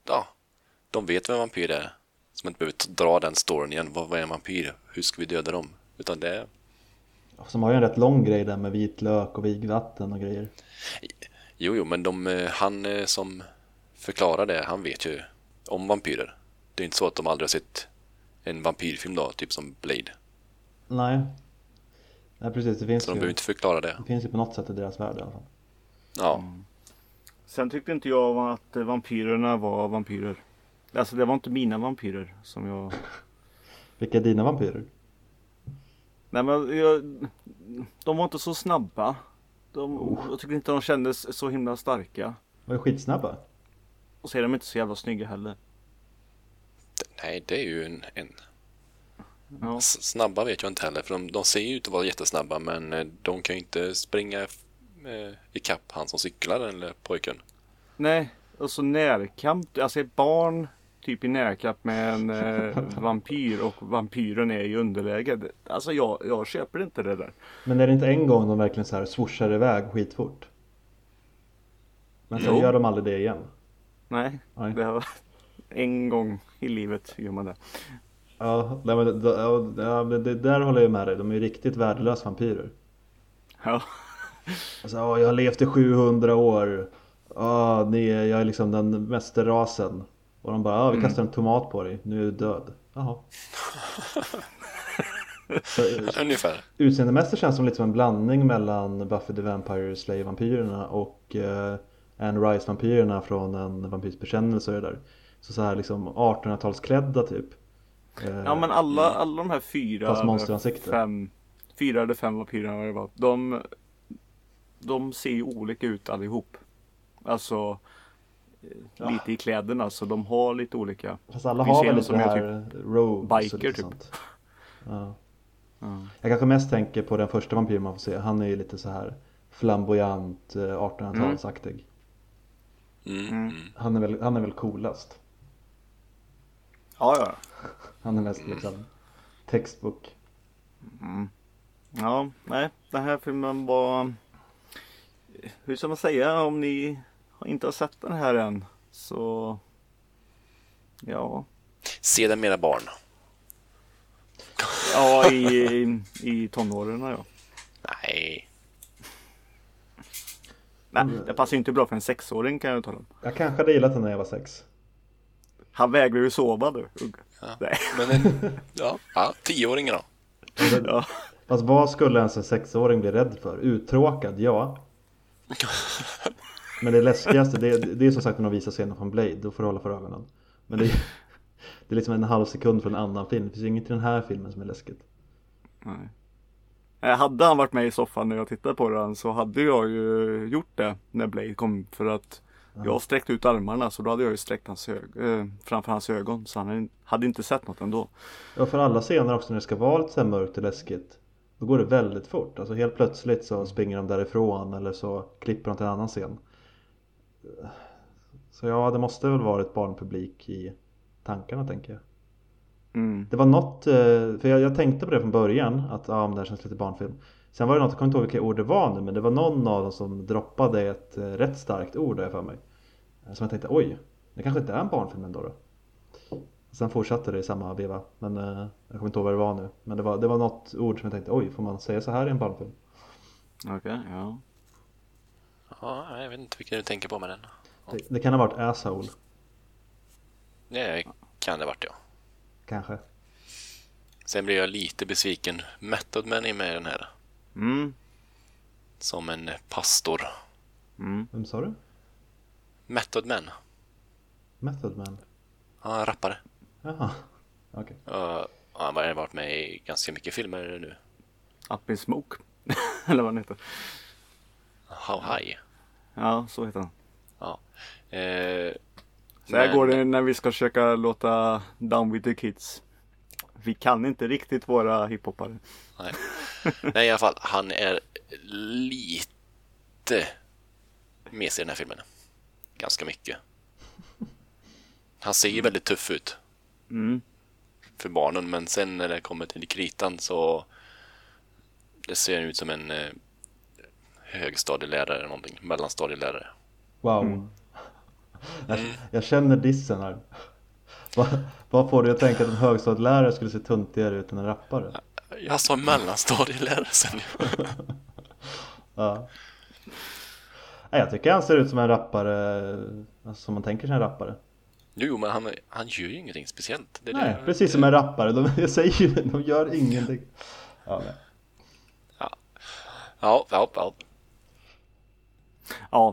[SPEAKER 3] de vet vad en vampyr är. Så man inte behöver dra den storyn igen. Vad är en vampyr? Hur ska vi döda dem? Utan det är...
[SPEAKER 1] Som har ju en rätt lång grej där med vitlök och vigvatten och grejer.
[SPEAKER 3] Jo, men han som förklarar det, han vet ju om vampyrer. Det är inte så att de aldrig har sett en vampyrfilm då, typ som Blade.
[SPEAKER 1] Nej, precis. Det finns
[SPEAKER 3] så de behöver inte förklara det.
[SPEAKER 1] Det finns ju på något sätt i deras värld i alla fall.
[SPEAKER 3] Ja.
[SPEAKER 2] Sen tyckte inte jag att vampyrerna var vampyrer. Alltså det var inte mina vampyrer som jag...
[SPEAKER 1] Vilka är dina vampyrer?
[SPEAKER 2] Nej, men de var inte så snabba. Jag tycker inte de kändes så himla starka.
[SPEAKER 1] De var skitsnabba.
[SPEAKER 2] Och så är de inte så jävla snygga heller.
[SPEAKER 3] Nej, det är ju en...
[SPEAKER 2] Ja.
[SPEAKER 3] Snabba vet jag inte heller. För de ser ju ut att vara jättesnabba. Men de kan ju inte springa ikapp han som cyklar eller pojken.
[SPEAKER 2] Nej, alltså närkamp. Alltså ett barn typ i närkamp med en vampyr. Och vampyren är i underläge. Alltså jag köper inte det där.
[SPEAKER 1] Men är det inte en gång de verkligen så här swooshar iväg skitfort? Men sen gör de aldrig det igen.
[SPEAKER 2] Nej. Det var en gång i livet gör man det.
[SPEAKER 1] Ja, men det där håller jag med dig. De är ju riktigt värdelösa vampyrer.
[SPEAKER 2] Ja.
[SPEAKER 1] Alltså, jag har levt i 700 år. Jag är liksom den mästerrasen. Och de bara, vi kastar en tomat på dig. Nu är du död. Jaha.
[SPEAKER 3] Ungefär.
[SPEAKER 1] Utseendemässigt känns som lite som en blandning mellan Buffy the Vampire Slayer-vampyrerna och Anne Rice-vampyrerna från En vampyrs bekännelse och det där. Så här liksom 1800-talsklädda typ.
[SPEAKER 2] Ja, men alla de här fyra eller fem vampyrerna vad det var, de ser ju olika ut allihop. Alltså lite i kläderna, så de har lite olika.
[SPEAKER 1] Fast alla har väl lite det här
[SPEAKER 2] typ
[SPEAKER 1] rogues
[SPEAKER 2] biker typ.
[SPEAKER 1] Ja. Jag kanske mest tänker på den första vampyren man får se. Han är ju lite så här flamboyant 1800-talsaktig. Han är väl coolast.
[SPEAKER 2] Ja.
[SPEAKER 1] Han är mest liksom textbook.
[SPEAKER 2] Ja, nej, den här filmen var, hur ska man säga, om ni inte har sett den här än, så ja.
[SPEAKER 3] Se den med era barn.
[SPEAKER 2] Ja, i tonåren, ja. Nej, det passar inte bra för en 6-åring, kan jag tala om.
[SPEAKER 1] Jag kanske hade gillat den när jag var 6.
[SPEAKER 2] Han vägrar ju sova du.
[SPEAKER 3] Ja.
[SPEAKER 2] Nej.
[SPEAKER 3] Men 10-åringen då.
[SPEAKER 2] Ja.
[SPEAKER 1] Fast vad skulle ens en 6-åring bli rädd för? Uttråkad, ja. Men det läskigaste, det är som sagt när de visar scenen från Blade. Då får du hålla för ögonen. Men det är liksom en halv sekund från en annan film. Det finns inget i den här filmen som är läskigt.
[SPEAKER 2] Nej. Hade han varit med i soffan när jag tittade på den, så hade jag ju gjort det när Blade kom. För att jag sträckte ut armarna, så då hade jag ju sträckt framför hans ögon. Så han hade inte sett något ändå.
[SPEAKER 1] Ja, för alla scener också när det ska vara lite så här mörkt och läskigt, då går det väldigt fort. Alltså helt plötsligt så springer de därifrån, eller så klipper de till en annan scen. Så ja, det måste väl vara ett barnpublik i tankarna, tänker jag. Det var något, för jag tänkte på det från början, att men det här känns lite barnfilm. Sen var det något, jag kommer inte ihåg vilka ord det var nu, men det var någon av dem som droppade ett rätt starkt ord där för mig. Som jag tänkte, oj, det kanske inte är en barnfilm ändå då. Sen fortsatte det i samma veva, men jag kommer inte ihåg vad det var nu. Men det var något ord som jag tänkte, oj, får man säga så här i en barnfilm?
[SPEAKER 2] Okej, ja.
[SPEAKER 3] Ja, jag vet inte vilken du tänker på med den.
[SPEAKER 1] Det kan ha varit asshole.
[SPEAKER 3] Det kan det varit, ja.
[SPEAKER 1] Kanske.
[SPEAKER 3] Sen blev jag lite besviken. Method Man är med i den här. Som en pastor.
[SPEAKER 1] Vem sa du?
[SPEAKER 3] Method Man.
[SPEAKER 1] Method Man?
[SPEAKER 3] Ja, en rappare.
[SPEAKER 1] Jaha, okej.
[SPEAKER 3] Han har varit med i ganska mycket filmer nu.
[SPEAKER 2] Up in Smoke. Eller vad han heter.
[SPEAKER 3] How High.
[SPEAKER 2] Ja, så heter han.
[SPEAKER 3] Ja.
[SPEAKER 2] Så här går det när vi ska försöka låta Down with the Kids. Vi kan inte riktigt vara hiphoppare.
[SPEAKER 3] Nej, i alla fall. Han är lite mesig i den här filmen. Ganska mycket. Han ser ju väldigt tuff ut. För barnen. Men sen när det kommer till kritan så det ser ut som en högstadielärare eller någonting. Mellanstadielärare.
[SPEAKER 1] Wow. Jag känner dissen här. Vad får du att tänka att en högstadielärare skulle se tuntigare ut än en rappare?
[SPEAKER 3] Jag sa mellanstadielärare sen.
[SPEAKER 1] Ja. Jag tycker han ser ut som en rappare, alltså som man tänker sig en rappare.
[SPEAKER 3] Jo, men han gör ju ingenting speciellt.
[SPEAKER 1] Nej, precis som en rappare. Jag säger ju, de gör ingenting. Ja, nej.
[SPEAKER 2] Ja.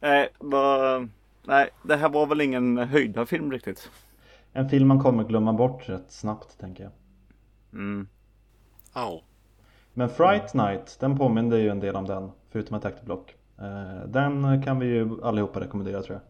[SPEAKER 2] Nej, det här var väl ingen höjdarfilm riktigt.
[SPEAKER 1] En film man kommer glömma bort rätt snabbt, tänker jag. Men Fright Night, den påminner ju en del om den, förutom Attack the Block. Den kan vi ju allihopa rekommendera, tror jag.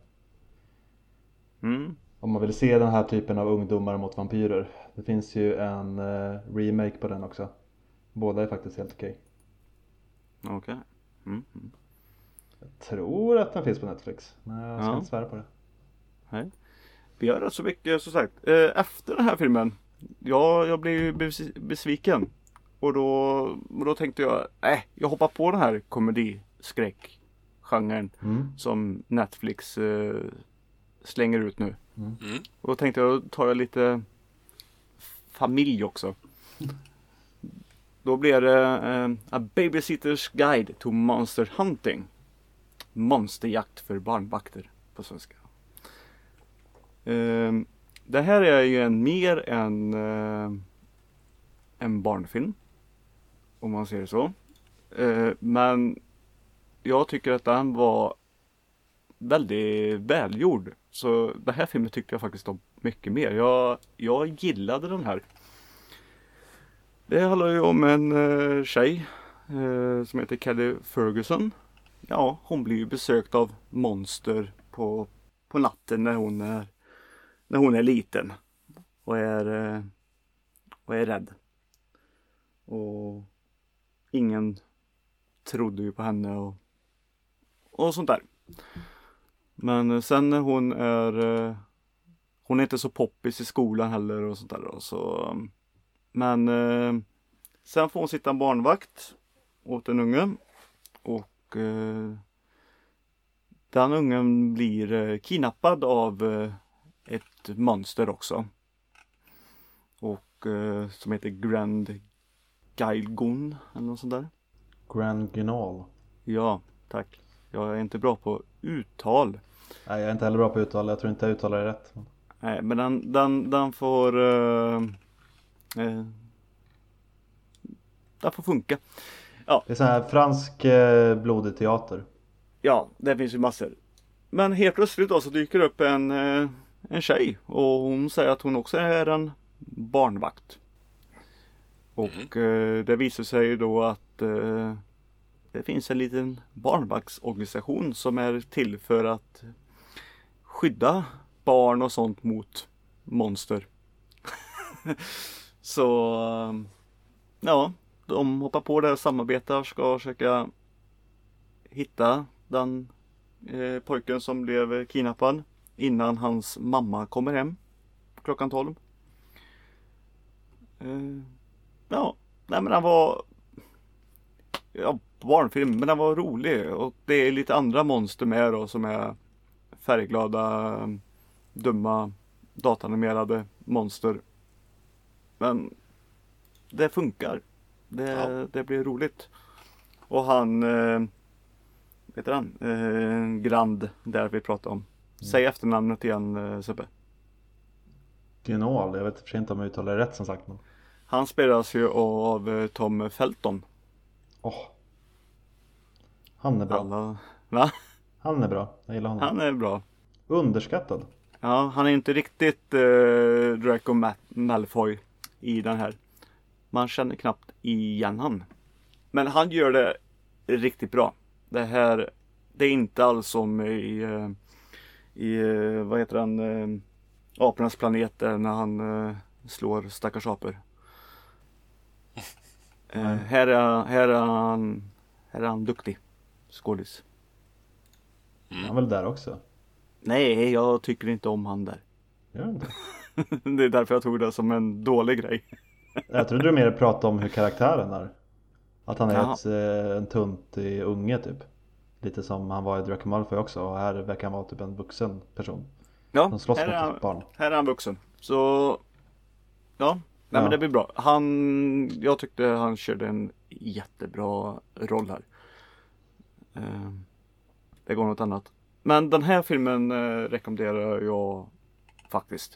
[SPEAKER 1] Om man vill se den här typen av ungdomar mot vampyrer. Det finns ju en remake på den också. Båda är faktiskt helt okej.
[SPEAKER 2] Okej.
[SPEAKER 1] Jag tror att den finns på Netflix, men jag ska inte svära på det.
[SPEAKER 2] Nej. Vi gör rätt så mycket, som sagt. Efter den här filmen, jag blev ju besviken. Och då tänkte jag, jag hoppar på den här komediskräckgenren som Netflix slänger ut nu. Och då tänkte jag, då tar jag lite familj också. Då blir det A Babysitter's Guide to Monster Hunting. Monsterjakt för barnvakter på svenska. Det här är ju mer en barnfilm, om man ser det så. Men jag tycker att den var väldigt välgjord. Så den här filmen tyckte jag faktiskt om mycket mer. Jag gillade den här. Det handlar ju om en tjej som heter Kelly Ferguson. Ja, hon blir ju besökt av monster på natten när hon är liten och är rädd. Och ingen trodde ju på henne och sånt där. Men sen när hon är inte så poppis i skolan heller och sånt där då, så men sen får hon sitta en barnvakt åt en unge och den ungen blir kidnappad av ett monster också. Och som heter Grand Gailgon eller något sånt där.
[SPEAKER 1] Grand Ginal.
[SPEAKER 2] Ja, tack. Jag är inte bra på uttal.
[SPEAKER 1] Nej, jag är inte heller bra på uttal. Jag tror inte jag uttalar det rätt.
[SPEAKER 2] Nej, men den får den får funka. Ja.
[SPEAKER 1] Det är så här fransk blodig teater.
[SPEAKER 2] Ja, det finns ju massor. Men helt plötsligt då så dyker upp en tjej och hon säger att hon också är en barnvakt. Och det visar sig då att det finns en liten barnvaktsorganisation som är till för att skydda barn och sånt mot monster. Så ja, de hoppar på det och samarbetar, ska försöka hitta den pojken som blev kidnappad innan hans mamma kommer hem klockan 12. Ja, nej men den var barnfilm, men den var rolig. Och det är lite andra monster med då som är färgglada, dumma, datanimerade monster. Men det funkar. Det blir roligt. Och han, heter han? Grand, där vi pratade om. Säg efternamnet igen, Sebbe.
[SPEAKER 1] Gnål, jag vet för sig inte om jag uttalar det rätt som sagt. Men...
[SPEAKER 2] Han spelas ju av Tom Felton.
[SPEAKER 1] Han är bra.
[SPEAKER 2] Va?
[SPEAKER 1] Han är bra, jag gillar honom.
[SPEAKER 2] Han är bra.
[SPEAKER 1] Underskattad.
[SPEAKER 2] Ja, han är inte riktigt Draco Malfoy i den här. Man känner knappt igen han. Men han gör det riktigt bra. Det är inte alls som i vad heter han, Apornas planet där när han slår stackars apor. Här är han duktig skådis.
[SPEAKER 1] Han är väl där också?
[SPEAKER 2] Nej, jag tycker inte om han där.
[SPEAKER 1] Gör inte?
[SPEAKER 2] Det är därför jag tog det som en dålig grej.
[SPEAKER 1] Jag trodde du mer pratade om hur karaktären är. Att han är en tunt unge typ. Lite som han var i Draco Malfoy också. Och här verkar han vara typ en vuxen person.
[SPEAKER 2] Ja,
[SPEAKER 1] som slåss mot ett barn.
[SPEAKER 2] Här är han vuxen. Så ja, nej, men det blir bra. Jag tyckte han körde en jättebra roll här. Det går något annat. Men den här filmen rekommenderar jag faktiskt.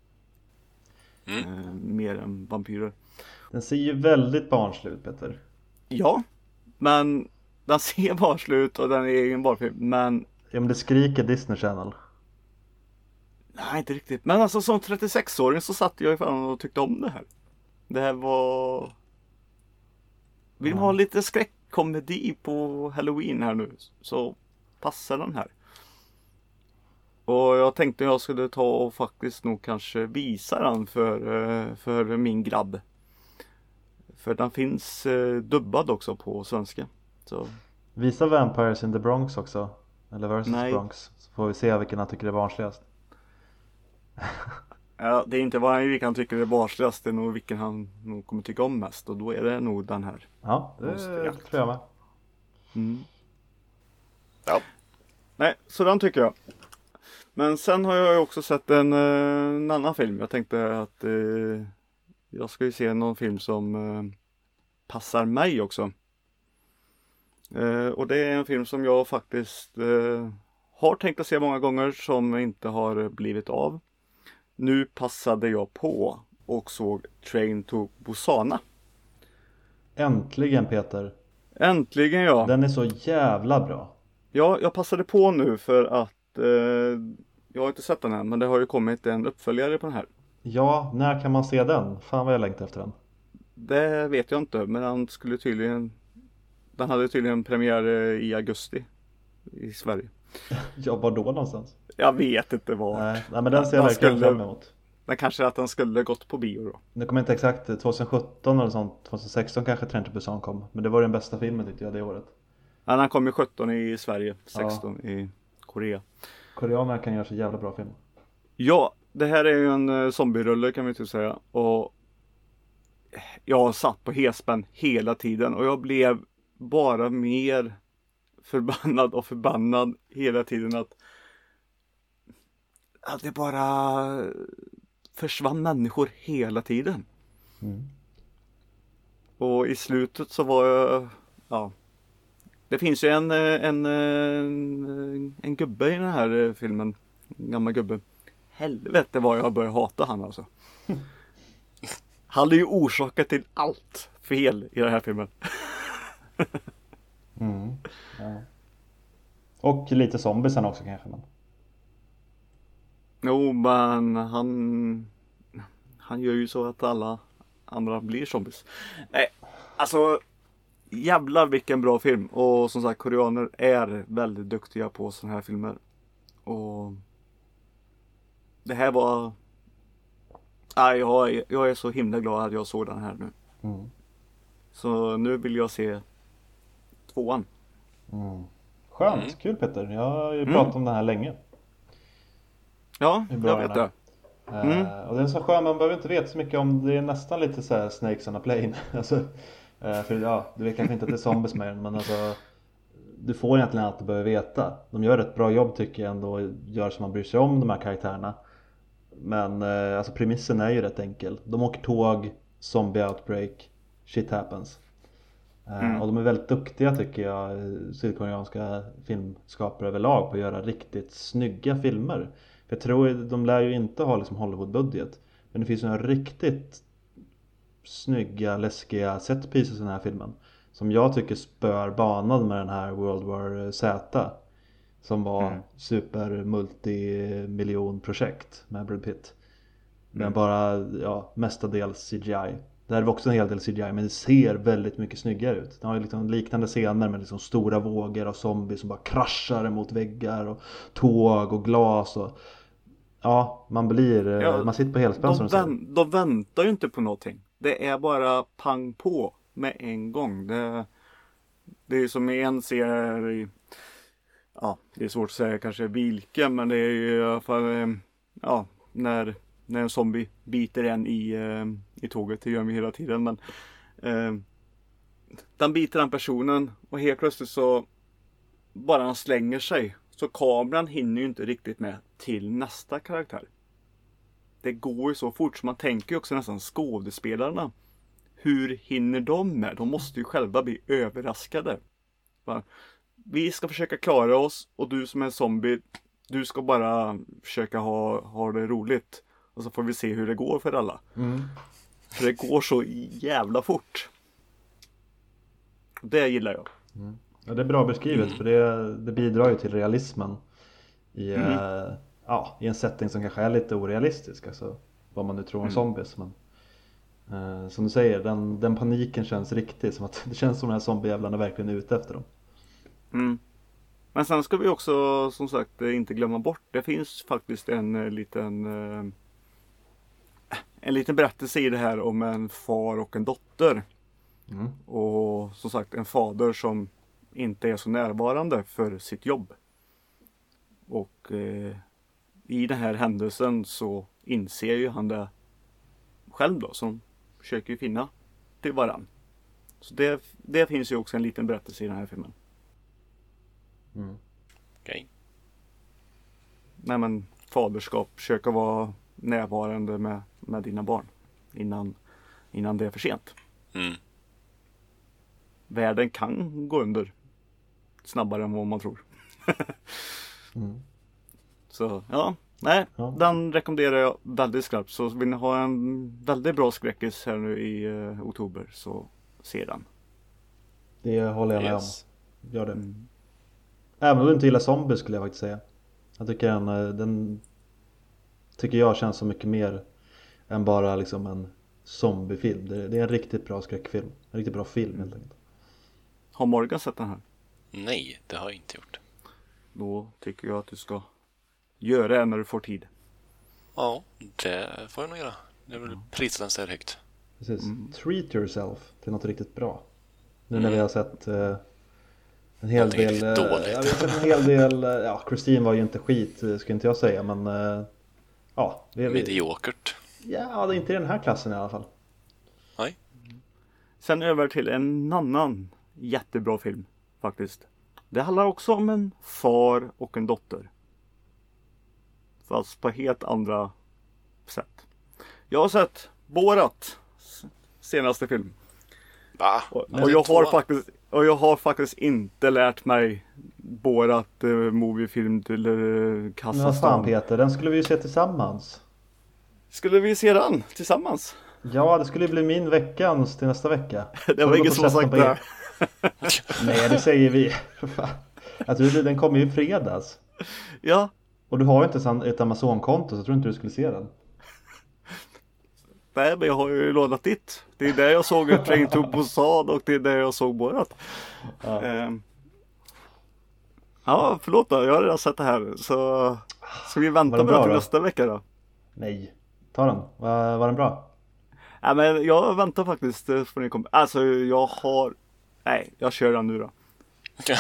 [SPEAKER 2] Mer än vampyrer.
[SPEAKER 1] Den ser ju väldigt barnslig ut, Peter.
[SPEAKER 2] Ja, men den ser barnslig ut och den är egen barnfilm. Men...
[SPEAKER 1] Ja, men det skriker Disney Channel.
[SPEAKER 2] Nej, inte riktigt. Men alltså som 36-åring så satt jag ifrån och tyckte om det här. Det här var... Vill man ha lite skräckkomedi på Halloween här nu så passar den här. Och jag tänkte jag skulle ta och faktiskt nog kanske visa den för min grabb. För den finns dubbad också på svenska. Så.
[SPEAKER 1] Visa Vampires in the Bronx också. Eller versus
[SPEAKER 2] Nej.
[SPEAKER 1] Bronx. Så får vi se vilken han tycker är barnsligast.
[SPEAKER 2] Ja, det är inte vilken han tycker är barnsligast. Det är nog vilken han nog kommer tycka om mest. Och då är det nog den här.
[SPEAKER 1] Ja, det tror jag med.
[SPEAKER 3] Ja.
[SPEAKER 2] Nej, så den tycker jag. Men sen har jag också sett en annan film. Jag tänkte att jag ska ju se någon film som passar mig också. Och det är en film som jag faktiskt har tänkt att se många gånger som inte har blivit av. Nu passade jag på och såg Train to Busan.
[SPEAKER 1] Äntligen, Peter.
[SPEAKER 2] Äntligen, ja.
[SPEAKER 1] Den är så jävla bra.
[SPEAKER 2] Ja, jag passade på nu för att jag har inte sett den än, men det har ju kommit en uppföljare på den här.
[SPEAKER 1] Ja, när kan man se den? Fan vad jag längtar efter den.
[SPEAKER 2] Det vet jag inte, men den hade tydligen premiär i augusti i Sverige.
[SPEAKER 1] Ja, var då någonstans?
[SPEAKER 2] Jag vet inte var.
[SPEAKER 1] Nej, men den ser jag verkligen fram emot.
[SPEAKER 2] Men kanske att den skulle gått på bio då.
[SPEAKER 1] Det kommer inte exakt 2017 eller sånt. 2016 kanske Train to Busan kom. Men det var den bästa filmen tyckte jag det året.
[SPEAKER 2] Ja, den kom ju 17 i Sverige, 16 i Korea.
[SPEAKER 1] Koreanerna kan göra så jävla bra film.
[SPEAKER 2] Ja, det här är ju en zombierulle kan vi inte säga. Och jag satt på hespänn hela tiden. Och jag blev bara mer förbannad hela tiden att det bara försvann människor hela tiden. Och i slutet så var jag, ja, det finns ju en gubbe i den här filmen, en gammal gubbe. Helvete vad jag börjar hata han alltså. Han är ju orsakat till allt fel i den här filmen.
[SPEAKER 1] Ja. Och lite zombiesen också kanske. Men...
[SPEAKER 2] Jo, men han gör ju så att alla andra blir zombies. Nej, alltså jävlar vilken bra film. Och som sagt, koreaner är väldigt duktiga på såna här filmer. Och det här var... Jag är så himla glad att jag såg den här nu. Så nu vill jag se 2:an.
[SPEAKER 1] Skönt, kul Peter. Jag har ju pratat om den här länge.
[SPEAKER 2] Ja, jag vet det.
[SPEAKER 1] Och det är så skön, man behöver inte veta så mycket om. Det är nästan lite så här Snakes on a plane. Alltså, för ja, du vet kanske inte att det är zombies med den, men alltså du får egentligen allt du behöver veta. De gör ett bra jobb tycker jag ändå, gör som man bryr sig om de här karaktärerna. Men alltså premissen är ju rätt enkel. De åker tåg, zombie outbreak, shit happens. Och de är väldigt duktiga tycker jag, sydkoreanska filmskapare överlag, på att göra riktigt snygga filmer. För jag tror de lär ju inte ha liksom Hollywood-budget, men det finns ju några riktigt snygga, läskiga setpieces i den här filmen som jag tycker spör banan med den här World War Z, som var super multimiljonprojekt med Brad Pitt. Men bara, ja, mestadels CGI. Det här är också en hel del CGI, men det ser väldigt mycket snyggare ut. Det har ju liksom liknande scener med liksom stora vågor av zombies som bara kraschar mot väggar och tåg och glas och ja, man sitter på helspänn.
[SPEAKER 2] De väntar ju inte på någonting. Det är bara pang på med en gång. Det är som en serie, ja, det är svårt att säga kanske vilken, men det är ju i alla fall, ja, när en zombie biter en i tåget, det gör vi hela tiden, men den biter den personen och helt plötsligt så bara han slänger sig, så kameran hinner ju inte riktigt med till nästa karaktär. Det går ju så fort, så man tänker ju också nästan skådespelarna. Hur hinner de med? De måste ju själva bli överraskade. Vi ska försöka klara oss, och du som är en zombie, du ska bara försöka ha det roligt. Och så får vi se hur det går för alla. För det går så jävla fort. Det gillar jag.
[SPEAKER 1] Ja, det är bra beskrivet, för det bidrar ju till realismen i en setting som kanske är lite orealistisk, alltså vad man nu tror om zombies, men som du säger, den paniken känns riktig, som att det känns som att de här zombiejävlarna verkligen är ute efter dem.
[SPEAKER 2] Men sen ska vi också, som sagt, inte glömma bort, det finns faktiskt en liten berättelse i det här om en far och en dotter. Och som sagt, en fader som inte är så närvarande för sitt jobb. Och i den här händelsen så inser ju han det själv då, som försöker ju finna till varann. Så det finns ju också en liten berättelse i den här filmen.
[SPEAKER 3] Okej.
[SPEAKER 2] Nej, men faderskap, försöka vara närvarande med dina barn innan det är för sent. Världen kan gå under snabbare än vad man tror. Så ja, den rekommenderar jag väldigt skarpt. Så vill ni ha en väldigt bra skräckis här nu i oktober, så se den.
[SPEAKER 1] Det håller jag med om. Gör det. Även om du inte gillar zombies skulle jag faktiskt säga. Jag tycker den tycker jag känns så mycket mer än bara liksom en zombiefilm. Det är en riktigt bra skräckfilm. En riktigt bra film helt enkelt.
[SPEAKER 2] Har Morgan sett den här?
[SPEAKER 3] Nej, det har jag inte gjort.
[SPEAKER 2] Då tycker jag att du ska göra det när du får tid.
[SPEAKER 3] Ja, det får jag nog göra. Det är väl priset är högt.
[SPEAKER 1] Precis. Treat yourself till något riktigt bra. Nu när vi har sett en hel del
[SPEAKER 3] dåligt.
[SPEAKER 1] Vi har sett en hel del, ja, Christine var ju inte skit, skulle inte jag säga, men ja,
[SPEAKER 3] mediokert.
[SPEAKER 1] Ja, det är inte i den här klassen i alla fall.
[SPEAKER 3] Nej.
[SPEAKER 2] Sen över till en annan jättebra film faktiskt. Det handlar också om en far och en dotter. Fast på helt andra sätt. Jag har sett Borat senaste film.
[SPEAKER 3] Va?
[SPEAKER 2] Och jag har faktiskt inte lärt mig Borat moviefilm till Kazakstan.
[SPEAKER 1] Vad fan Peter, den skulle vi ju se tillsammans.
[SPEAKER 2] Skulle vi se den tillsammans?
[SPEAKER 1] Ja, det skulle bli min veckans till nästa vecka.
[SPEAKER 2] Det var ingen som har sagt det.
[SPEAKER 1] Nej, det säger vi. Jag tror den kommer ju i fredags.
[SPEAKER 2] Ja.
[SPEAKER 1] Och du har ju inte ett Amazon-konto, så jag tror inte du skulle se den.
[SPEAKER 2] Nej, men jag har ju lånat ditt. Det är där jag såg Train to Busan och det är där jag såg Borat. Ja, förlåt då. Jag har redan sett det här. Så vi väntar med till nästa vecka då.
[SPEAKER 1] Nej, ta den. Var den bra?
[SPEAKER 2] Ja, men jag väntar faktiskt för ni kommer. Alltså, jag kör den nu då. Ja.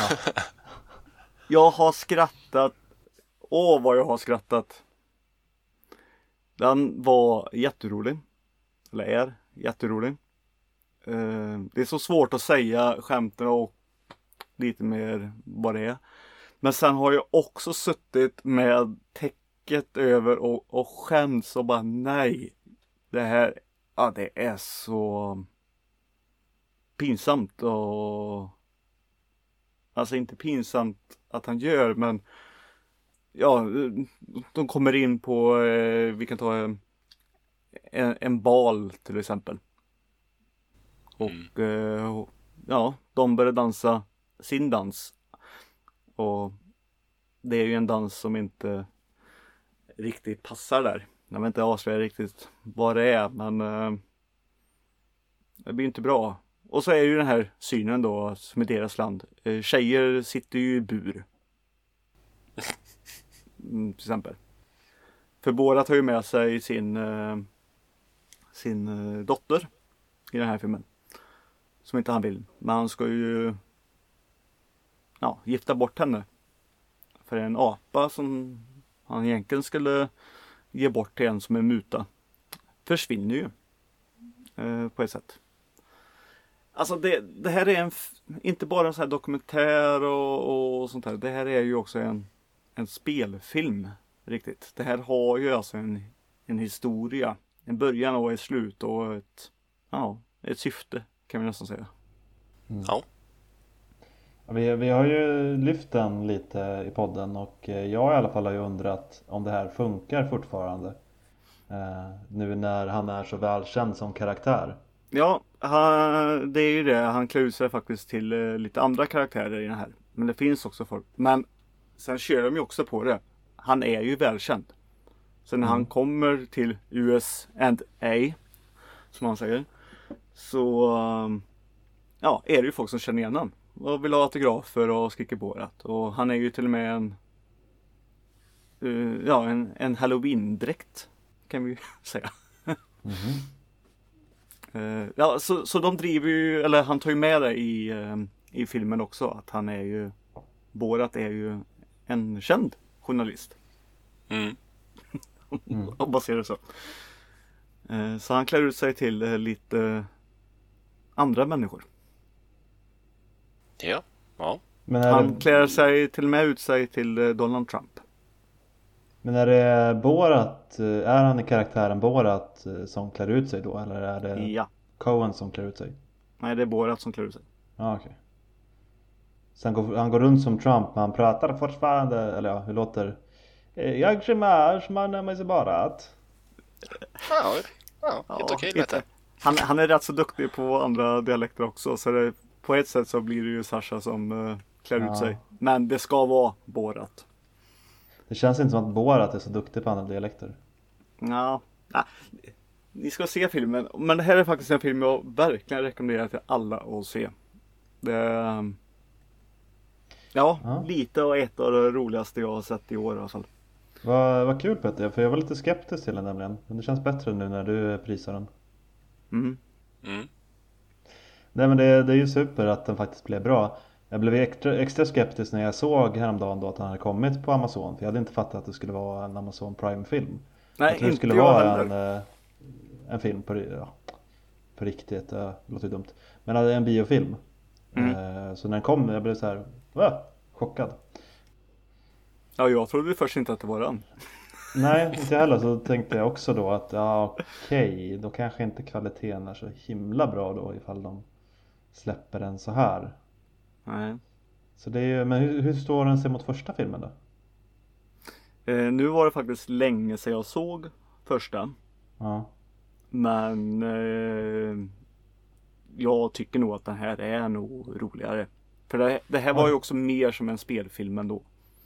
[SPEAKER 2] Jag har skrattat. Åh, vad jag har skrattat. Den var jätterolig. Eller är jätterolig. Det är så svårt att säga skämten och lite mer vad det är. Men sen har jag också suttit med täcket över och skämts och bara nej. Det här, ja det är så pinsamt och alltså inte pinsamt att han gör, men ja, de kommer in på, vi kan ta en bal till exempel. Och ja, de börjar dansa sin dans. Och det är ju en dans som inte riktigt passar där. Jag vill inte avslöja riktigt vad det är, men det blir inte bra. Och så är ju den här synen då som är deras land. Tjejer sitter ju i bur. Till exempel. För Borat har ju med sig sin dotter i den här filmen. Som inte han vill. Men han ska ju gifta bort henne. För en apa som han egentligen skulle ge bort till en som är muta. Försvinner ju. På ett sätt. Alltså det här är inte bara en sån här dokumentär och sånt här. Det här är ju också en spelfilm. Riktigt. Det här har ju alltså en historia. En början och ett slut och ett syfte kan vi nästan säga.
[SPEAKER 3] Ja.
[SPEAKER 1] Vi har ju lyft den lite i podden och jag i alla fall har ju undrat om det här funkar fortfarande. Nu när han är så välkänd som karaktär.
[SPEAKER 2] Ja, det är ju det. Han klär ut sig faktiskt till lite andra karaktärer i den här. Men det finns också folk. Men sen kör de ju också på det. Han är ju välkänd. Så när han kommer till US&A, som han säger, så är det ju folk som känner igen honom. Och vill ha autografer och skriker Borat. Och han är ju till och med en Halloween-dräkt, kan vi säga. Så de driver ju, eller han tar ju med det i filmen också, att han är ju, Borat är ju en känd journalist. Om man ser det så. Så han klär ut sig till lite andra människor.
[SPEAKER 3] Ja.
[SPEAKER 1] Men
[SPEAKER 2] Han klär sig till och med ut sig till Donald Trump.
[SPEAKER 1] Men är det Borat, är han i karaktären Borat som klär ut sig då? Eller är det Coen som klär ut sig?
[SPEAKER 2] Nej, det är Borat som klär ut sig.
[SPEAKER 1] Ja, okej. Sen han går runt som Trump, men han pratar fortfarande, eller ja, hur låter? Jag Shimash, my name is Borat.
[SPEAKER 3] Ja, helt okej vet jag.
[SPEAKER 2] Han är rätt så duktig på andra dialekter också, så det, på ett sätt så blir det ju Sasha som klär ut sig. Men det ska vara Borat.
[SPEAKER 1] Det känns inte som att Borat är så duktig på andra dialekter.
[SPEAKER 2] Ja, ni ska se filmen. Men det här är faktiskt en film jag verkligen rekommenderar till alla att se. Det lite och ett av det roligaste jag har sett i år i alla fall.
[SPEAKER 1] Vad kul Petter, för jag var lite skeptisk till den nämligen. Men det känns bättre nu när du prisar den. Nej, men det är ju super att den faktiskt blev bra. Jag blev extra skeptisk när jag såg häromdagen då att han hade kommit på Amazon. För jag hade inte fattat att det skulle vara en Amazon Prime-film.
[SPEAKER 2] Nej,
[SPEAKER 1] jag tror det skulle vara en film på riktigt. Det låter ju dumt. Men en biofilm. Så när den kom, jag blev så här chockad.
[SPEAKER 2] Ja, jag trodde först inte att det var den.
[SPEAKER 1] Nej, inte heller. Så tänkte jag också då att okej, då kanske inte kvaliteten är så himla bra då ifall de släpper den så här.
[SPEAKER 2] Nej.
[SPEAKER 1] Så det är, men hur står den sig mot första filmen då?
[SPEAKER 2] Nu var det faktiskt länge sedan jag såg första.
[SPEAKER 1] Ja.
[SPEAKER 2] Men jag tycker nog att den här är nog roligare. För det här var ju också mer som en spelfilm ändå.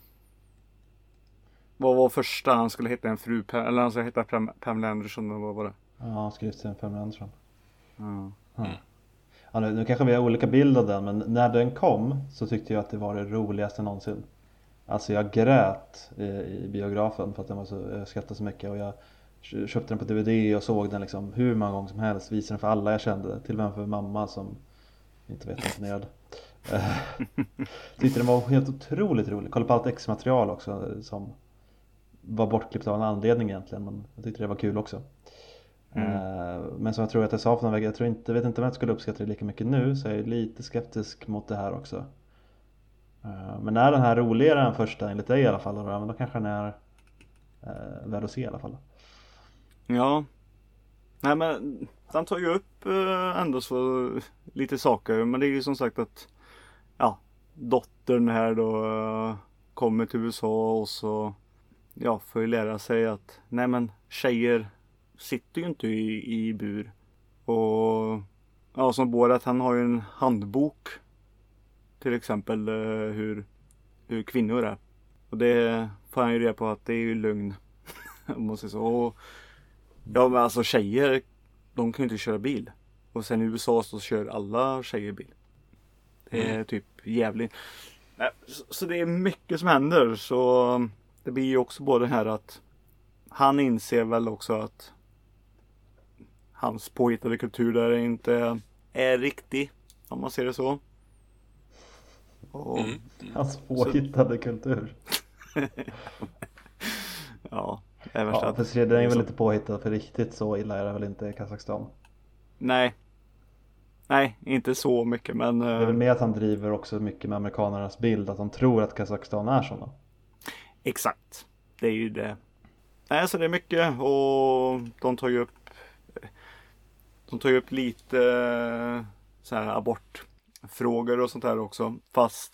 [SPEAKER 2] Vad var första? Han skulle heta en fru, eller han skulle heta Pamela Anderson, eller vad var det?
[SPEAKER 1] Ja, han skulle heta Pamela Anderson.
[SPEAKER 2] Ja.
[SPEAKER 1] Ja, nu kanske vi har olika bilder av den, men när den kom så tyckte jag att det var det roligaste någonsin. Alltså jag grät i biografen för att jag skrattade så mycket, och jag köpte den på DVD och såg den liksom hur många gånger som helst, visade den för alla jag kände, till och med för mamma som inte vet imponerad. Tyckte den var helt otroligt rolig. Kolla på allt extra material också som var bortklippt av en anledning egentligen, men jag tyckte det var kul också. Men som jag tror att jag sa för några veckor, vet inte om jag skulle uppskatta det lika mycket nu, så jag är lite skeptisk mot det här också. Men är den här roligare än första enligt dig i alla fall, då kanske den är värd att se i alla fall.
[SPEAKER 2] Ja. Nej, men han tar ju upp ändå så lite saker, men det är ju som sagt att dottern här då kommer till USA och så får ju lära sig att nej, men tjejer sitter ju inte i bur. Och som Borat, han har ju en handbok till exempel hur kvinnor är. Och det får han ju reda på att det är ju lögn. Om man säger så. Och, men alltså tjejer, de kan ju inte köra bil. Och sen i USA så kör alla tjejer bil. Det är typ jävligt. Så det är mycket som händer. Så det blir ju också både här att han inser väl också att hans påhittade kultur där inte är riktig, om man ser det så. Och,
[SPEAKER 1] hans påhittade kultur.
[SPEAKER 2] Ja, det är värsta.
[SPEAKER 1] Ja, för Sredin är väl lite påhittad, för riktigt så illa är det väl inte i Kazakstan.
[SPEAKER 2] Nej, inte så mycket, men
[SPEAKER 1] det är väl med att han driver också mycket med amerikanernas bild, att de tror att Kazakstan är sådana.
[SPEAKER 2] Exakt, det är ju det. Nej, så det är mycket, och de tar ju upp lite så här abortfrågor och sånt där också, fast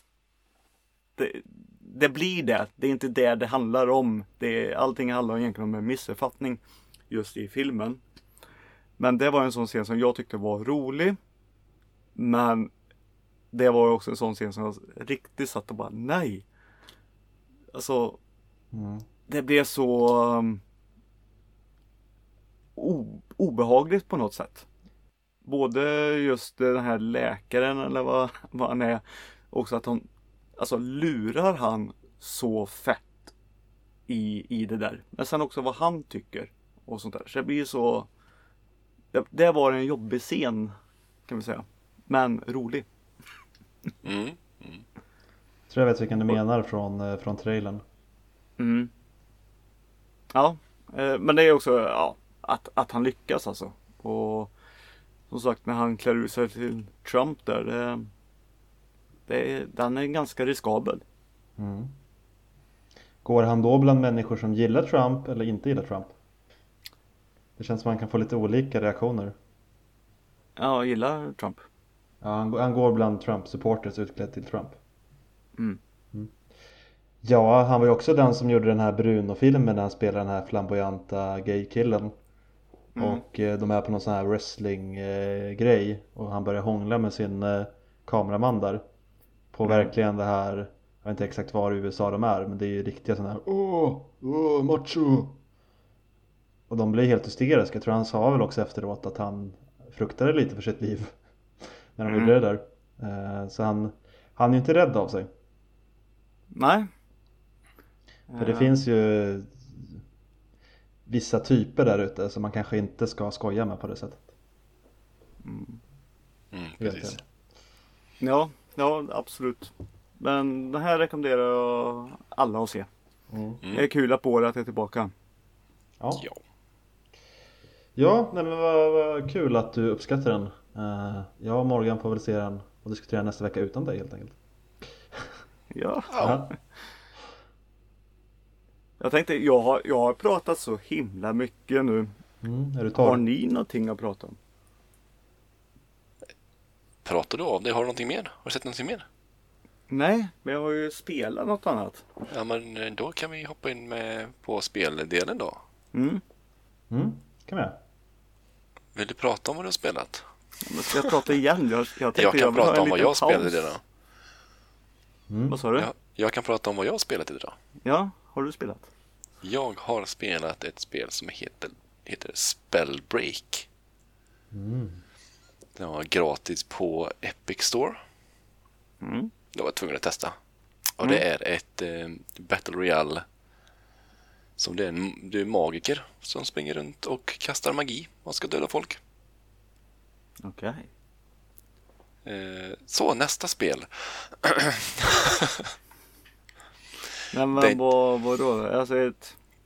[SPEAKER 2] det blir det. Det är inte det handlar om. Allting handlar egentligen om en missuppfattning just i filmen. Men det var en sån scen som jag tyckte var rolig. Men det var också en sån scen som jag riktigt satt och bara nej. Alltså det blev så obehagligt på något sätt. Både just den här läkaren eller vad han är, också att lurar han så fett i det där. Men sen också vad han tycker och sånt där. Så det blir så, det var en jobbig scen kan vi säga. Men rolig.
[SPEAKER 1] Tror jag vet vilken du menar från trailern.
[SPEAKER 2] Ja, men det är också att han lyckas alltså. Och som sagt, när han klär ut sig till Trump där, den är ganska riskabel.
[SPEAKER 1] Går han då bland människor som gillar Trump eller inte gillar Trump? Det känns som man kan få lite olika reaktioner.
[SPEAKER 2] Ja, gillar Trump.
[SPEAKER 1] Ja, han går bland Trump-supporters utklädd till Trump. Ja, han var ju också den som gjorde den här Bruno-filmen när han spelar den här flamboyanta gay-killen. Och de är på någon sån här wrestling-grej. Och han börjar hångla med sin kameraman där. På verkligen det här, jag vet inte exakt var i USA de är, men det är ju riktiga sådana här macho. Och de blir helt hysteriska. Jag tror han sa väl också efteråt att han fruktade lite för sitt liv när de gjorde det där. Så han är ju inte rädd av sig.
[SPEAKER 2] Nej.
[SPEAKER 1] För det finns ju vissa typer där ute som man kanske inte ska skoja med på det sättet.
[SPEAKER 3] Precis.
[SPEAKER 2] Ja, absolut. Men den här rekommenderar jag alla att se. Det är kul att Borat är tillbaka.
[SPEAKER 1] Ja, nej, men vad kul att du uppskattar den. Jag och Morgan får väl se den och diskutera nästa vecka utan dig helt enkelt.
[SPEAKER 2] Ja. Jag tänkte, jag har pratat så himla mycket nu.
[SPEAKER 1] Är du torr?
[SPEAKER 2] Har ni någonting att prata om?
[SPEAKER 3] Pratar du av det? Har du någonting mer? Har du sett någonting mer?
[SPEAKER 2] Nej, men jag har ju spelat något annat.
[SPEAKER 3] Ja, men då kan vi hoppa in på speldelen då.
[SPEAKER 1] Kan vi?
[SPEAKER 3] Vill du prata om vad du har spelat?
[SPEAKER 2] Men ska jag prata igen? Jag
[SPEAKER 3] kan prata om vad jag spelade idag.
[SPEAKER 2] Vad sa du?
[SPEAKER 3] Jag kan prata om vad jag har spelat idag.
[SPEAKER 2] Ja, har du spelat?
[SPEAKER 3] Jag har spelat ett spel som heter Spellbreak. Det var gratis på Epic Store. Jag var tvungen att testa. Och det är ett Battle Royale som det är magiker som springer runt och kastar magi och ska döda folk.
[SPEAKER 2] Okej.
[SPEAKER 3] Så nästa spel.
[SPEAKER 2] Men vad då? Alltså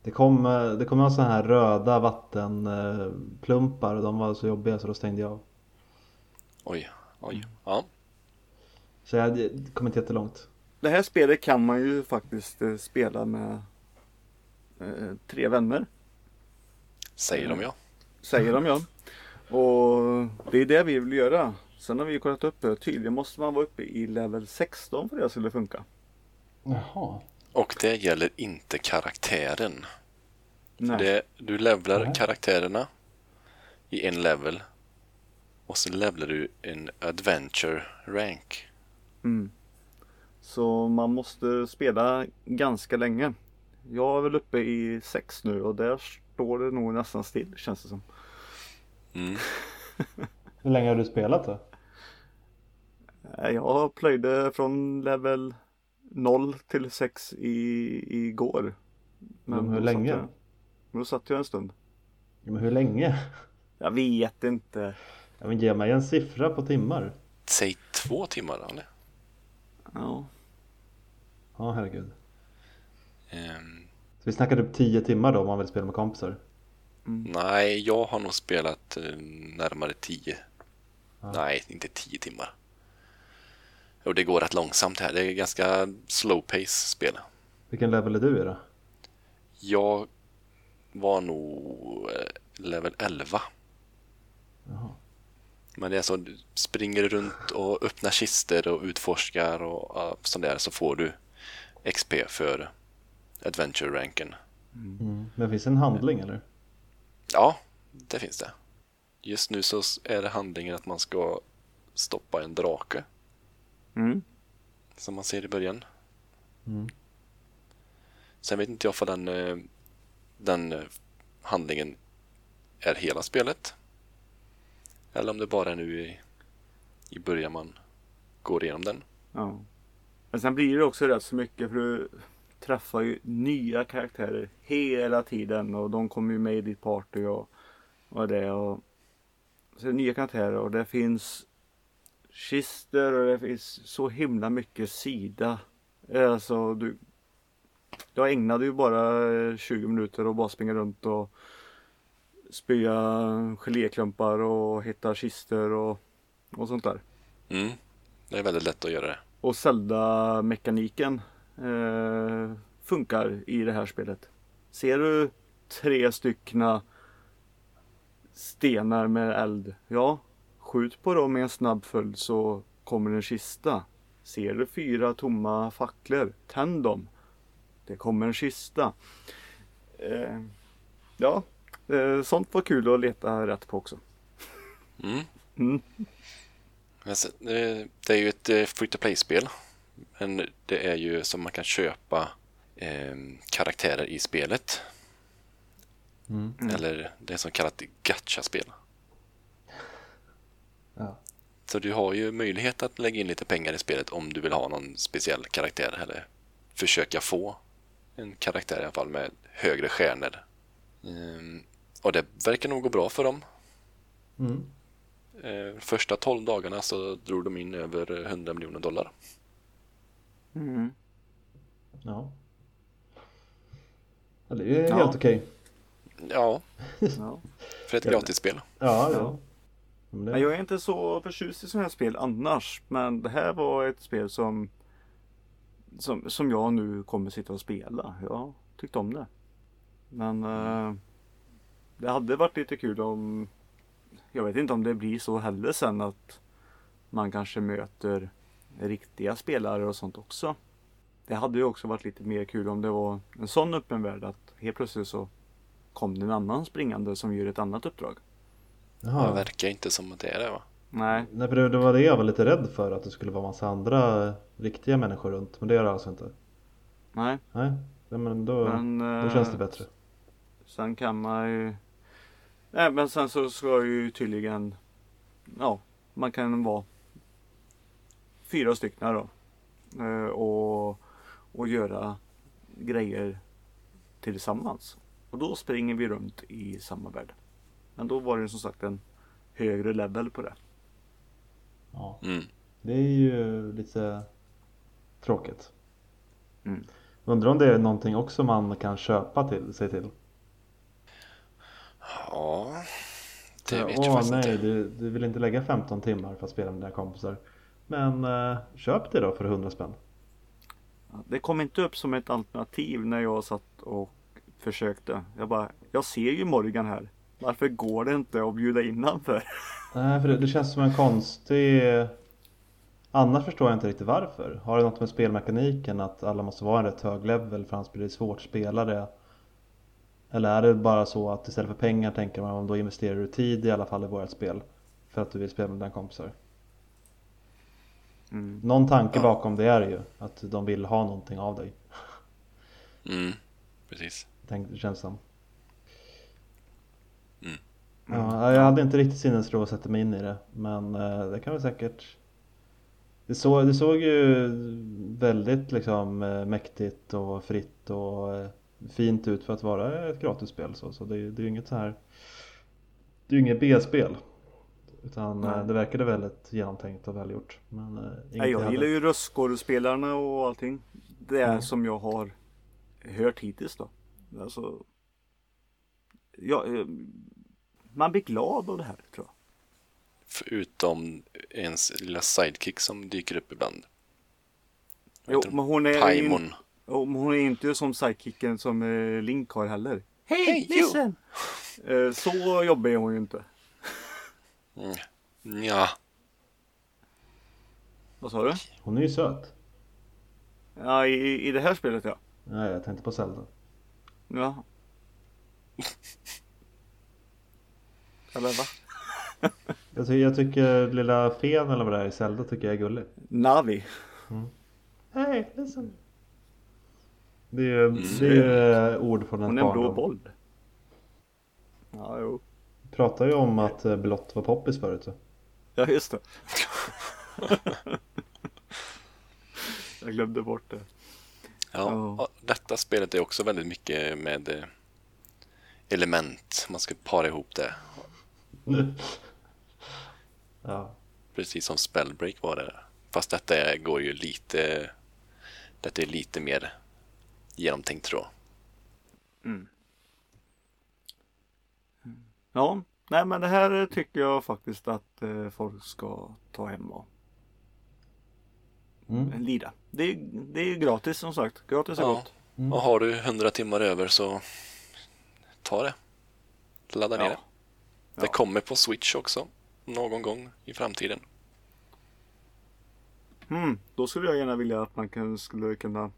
[SPEAKER 1] Det kom några sådana här röda vattenplumpar och de var så jobbiga så då stängde jag av.
[SPEAKER 3] Oj, ja.
[SPEAKER 1] Så jag kom inte jättelångt.
[SPEAKER 2] Det här spelet kan man ju faktiskt spela med 3 vänner.
[SPEAKER 3] Säger de ja.
[SPEAKER 2] Säger de ja. Och det är det vi vill göra. Sen har vi kollat upp det. Tydligen måste man vara uppe i level 16 för det skulle funka.
[SPEAKER 1] Jaha.
[SPEAKER 3] Och det gäller inte karaktären.
[SPEAKER 2] Nej.
[SPEAKER 3] Du levlar karaktärerna i en level. Och sen levlar du en adventure rank.
[SPEAKER 2] Mm. Så man måste spela ganska länge. Jag är väl uppe i 6 nu och där står det nog nästan still, känns det som.
[SPEAKER 3] Mm.
[SPEAKER 1] Hur länge har du spelat då?
[SPEAKER 2] Jag plöjde från level 0 till 6 igår.
[SPEAKER 1] Men hur länge?
[SPEAKER 2] Då satt jag en stund.
[SPEAKER 1] Ja, men hur länge?
[SPEAKER 2] Jag vet inte.
[SPEAKER 1] Ja, men ge mig en siffra på timmar.
[SPEAKER 3] Säg 2 timmar då, eller?
[SPEAKER 2] Ja.
[SPEAKER 1] Ja, herregud.
[SPEAKER 3] Um,
[SPEAKER 1] Så vi snackar typ 10 timmar då om man vill spela med kompisar.
[SPEAKER 3] nej, jag har nog spelat närmare 10.
[SPEAKER 1] Ja.
[SPEAKER 3] Nej, inte 10 timmar. Och det går rätt långsamt här. Det är ganska slow pace spel.
[SPEAKER 1] Vilken level är du i då?
[SPEAKER 3] Jag var nog level 11.
[SPEAKER 1] Jaha.
[SPEAKER 3] Men det är så, du springer runt och öppnar kister och utforskar och sånt där, så får du XP för adventure-ranken.
[SPEAKER 1] Men finns det en handling eller?
[SPEAKER 3] Ja, det finns det. Just nu så är det handlingen att man ska stoppa en drake.
[SPEAKER 2] Mm.
[SPEAKER 3] Som man ser i början.
[SPEAKER 1] Mm.
[SPEAKER 3] Sen vet inte jag för den handlingen är hela spelet. Eller om det bara är nu i början man går igenom den.
[SPEAKER 2] Ja. Men sen blir det också rätt så mycket för du träffar ju nya karaktärer hela tiden och de kommer ju med i ditt party och det och så är det nya karaktärer och det finns kister och det finns så himla mycket sida. Alltså jag ägnade ju bara 20 minuter och bara springa runt och spya geléklumpar och hitta kister och sånt där.
[SPEAKER 3] Mm, det är väldigt lätt att göra det.
[SPEAKER 2] Och Zelda-mekaniken funkar i det här spelet. Ser du 3 styckna stenar med eld? Ja, skjut på dem med en snabb följd så kommer en kista. Ser du 4 tomma facklor? Tänd dem. Det kommer en kista. Ja, sånt var kul att leta rätt på också.
[SPEAKER 3] Mm.
[SPEAKER 2] Mm.
[SPEAKER 3] Det är ju ett free-to-play-spel. Men det är ju som man kan köpa karaktärer i spelet. Eller det som kallas gacha-spel.
[SPEAKER 1] Ja.
[SPEAKER 3] Så du har ju möjlighet att lägga in lite pengar i spelet om du vill ha någon speciell karaktär eller försöka få en karaktär i alla fall med högre stjärnor. Och det verkar nog gå bra för dem.
[SPEAKER 1] Mm.
[SPEAKER 3] Första 12 dagarna så drog de in över $100 miljoner.
[SPEAKER 2] Mm.
[SPEAKER 1] Ja. Ja, det är ju helt okej.
[SPEAKER 3] Ja,
[SPEAKER 2] Ja.
[SPEAKER 3] för ett gratisspel.
[SPEAKER 1] Ja. Men det...
[SPEAKER 2] Jag är inte så förtjust i sådana här spel annars. Men det här var ett spel som jag nu kommer sitta och spela. Jag tyckte om det. Men det hade varit lite kul om... Jag vet inte om det blir så heller sen att man kanske möter riktiga spelare och sånt också. Det hade ju också varit lite mer kul om det var en sån öppen värld att helt plötsligt så kom det en annan springande som gör ett annat uppdrag.
[SPEAKER 1] Jaha.
[SPEAKER 3] Det verkar inte som att det är det, va?
[SPEAKER 2] Nej.
[SPEAKER 1] Nej, för det var det jag var lite rädd för, att det skulle vara massa andra riktiga människor runt. Men det är det alltså inte.
[SPEAKER 2] Nej.
[SPEAKER 1] Nej, men då känns det bättre.
[SPEAKER 2] Sen kan man ju... Nej, men sen så ska ju tydligen... Ja, man kan vara 4 stycken då. Och göra grejer tillsammans. Och då springer vi runt i samma värld. Men då var det som sagt en högre level på det.
[SPEAKER 1] Ja.
[SPEAKER 3] Mm.
[SPEAKER 1] Det är ju lite tråkigt.
[SPEAKER 2] Mm.
[SPEAKER 1] Undrar om det är någonting också man kan köpa till sig till.
[SPEAKER 3] Ja, det vet jag faktiskt
[SPEAKER 1] nej,
[SPEAKER 3] inte.
[SPEAKER 1] du vill inte lägga 15 timmar för att spela med dina kompisar. Men köp det då för 100 spänn.
[SPEAKER 2] Det kom inte upp som ett alternativ när jag satt och försökte. Jag ser ju Morgan här. Varför går det inte att bjuda in han för?
[SPEAKER 1] Nej, för det känns som en konstig... Annars förstår jag inte riktigt varför. Har det något med spelmekaniken att alla måste vara en rätt hög level för annars blir det svårt att spela det? Eller är det bara så att istället för pengar tänker man om då investerar du tid i alla fall i vårt spel för att du vill spela med dina kompisar? Någon tanke bakom det är det ju att de vill ha någonting av dig.
[SPEAKER 3] Precis.
[SPEAKER 1] Det känns som. Ja, jag hade inte riktigt sinnesro att sätta mig in i det, men det kan väl säkert. Det såg ju väldigt liksom mäktigt och fritt och fint ut för att vara ett gratisspel, så det är ju inget så här. Det är ju inget B-spel, utan det verkade väldigt genomtänkt och välgjort. Men
[SPEAKER 2] jag gillar ju röstskådespelarna och allting. Det är som jag har hört hittills då. Alltså, man blir glad av det här, tror jag.
[SPEAKER 3] Förutom ens lilla sidekick som dyker upp ibland.
[SPEAKER 2] Jo, men hon är
[SPEAKER 3] Paimon.
[SPEAKER 2] men hon är inte som sidekicken som Link har heller.
[SPEAKER 3] Hey,
[SPEAKER 2] listen! Så jobbar hon ju inte.
[SPEAKER 3] Ja.
[SPEAKER 2] Vad sa du?
[SPEAKER 1] Hon är ju söt.
[SPEAKER 2] Ja, i det här spelet, ja.
[SPEAKER 1] Ja, jag tänkte på Zelda.
[SPEAKER 2] Ja. Eller va?
[SPEAKER 1] Jag tycker lilla fen eller vad det är i Zelda tycker jag är gullig.
[SPEAKER 2] Navi.
[SPEAKER 1] Hey, listen. Det är ju ord från
[SPEAKER 2] Hon
[SPEAKER 1] en
[SPEAKER 2] är en blå
[SPEAKER 1] barndom.
[SPEAKER 2] boll. Ja, jo.
[SPEAKER 1] Pratar ju om att blått var poppis förut så.
[SPEAKER 2] Ja, just det. Jag glömde bort det.
[SPEAKER 3] Ja, detta spelet är också väldigt mycket med element. Man ska para ihop det.
[SPEAKER 1] Ja.
[SPEAKER 3] Precis som Spellbreak var det. Fast detta går ju lite... Detta är lite mer genomtänkt, tror jag.
[SPEAKER 2] Ja, nej men det här tycker jag faktiskt att folk ska ta hem och lida. Det är ju gratis som sagt. Gratis är gott.
[SPEAKER 3] Och har du 100 timmar över så ta det. Ladda ner det. Det kommer på Switch också. Någon gång i framtiden.
[SPEAKER 2] Då skulle jag gärna vilja att man skulle kunna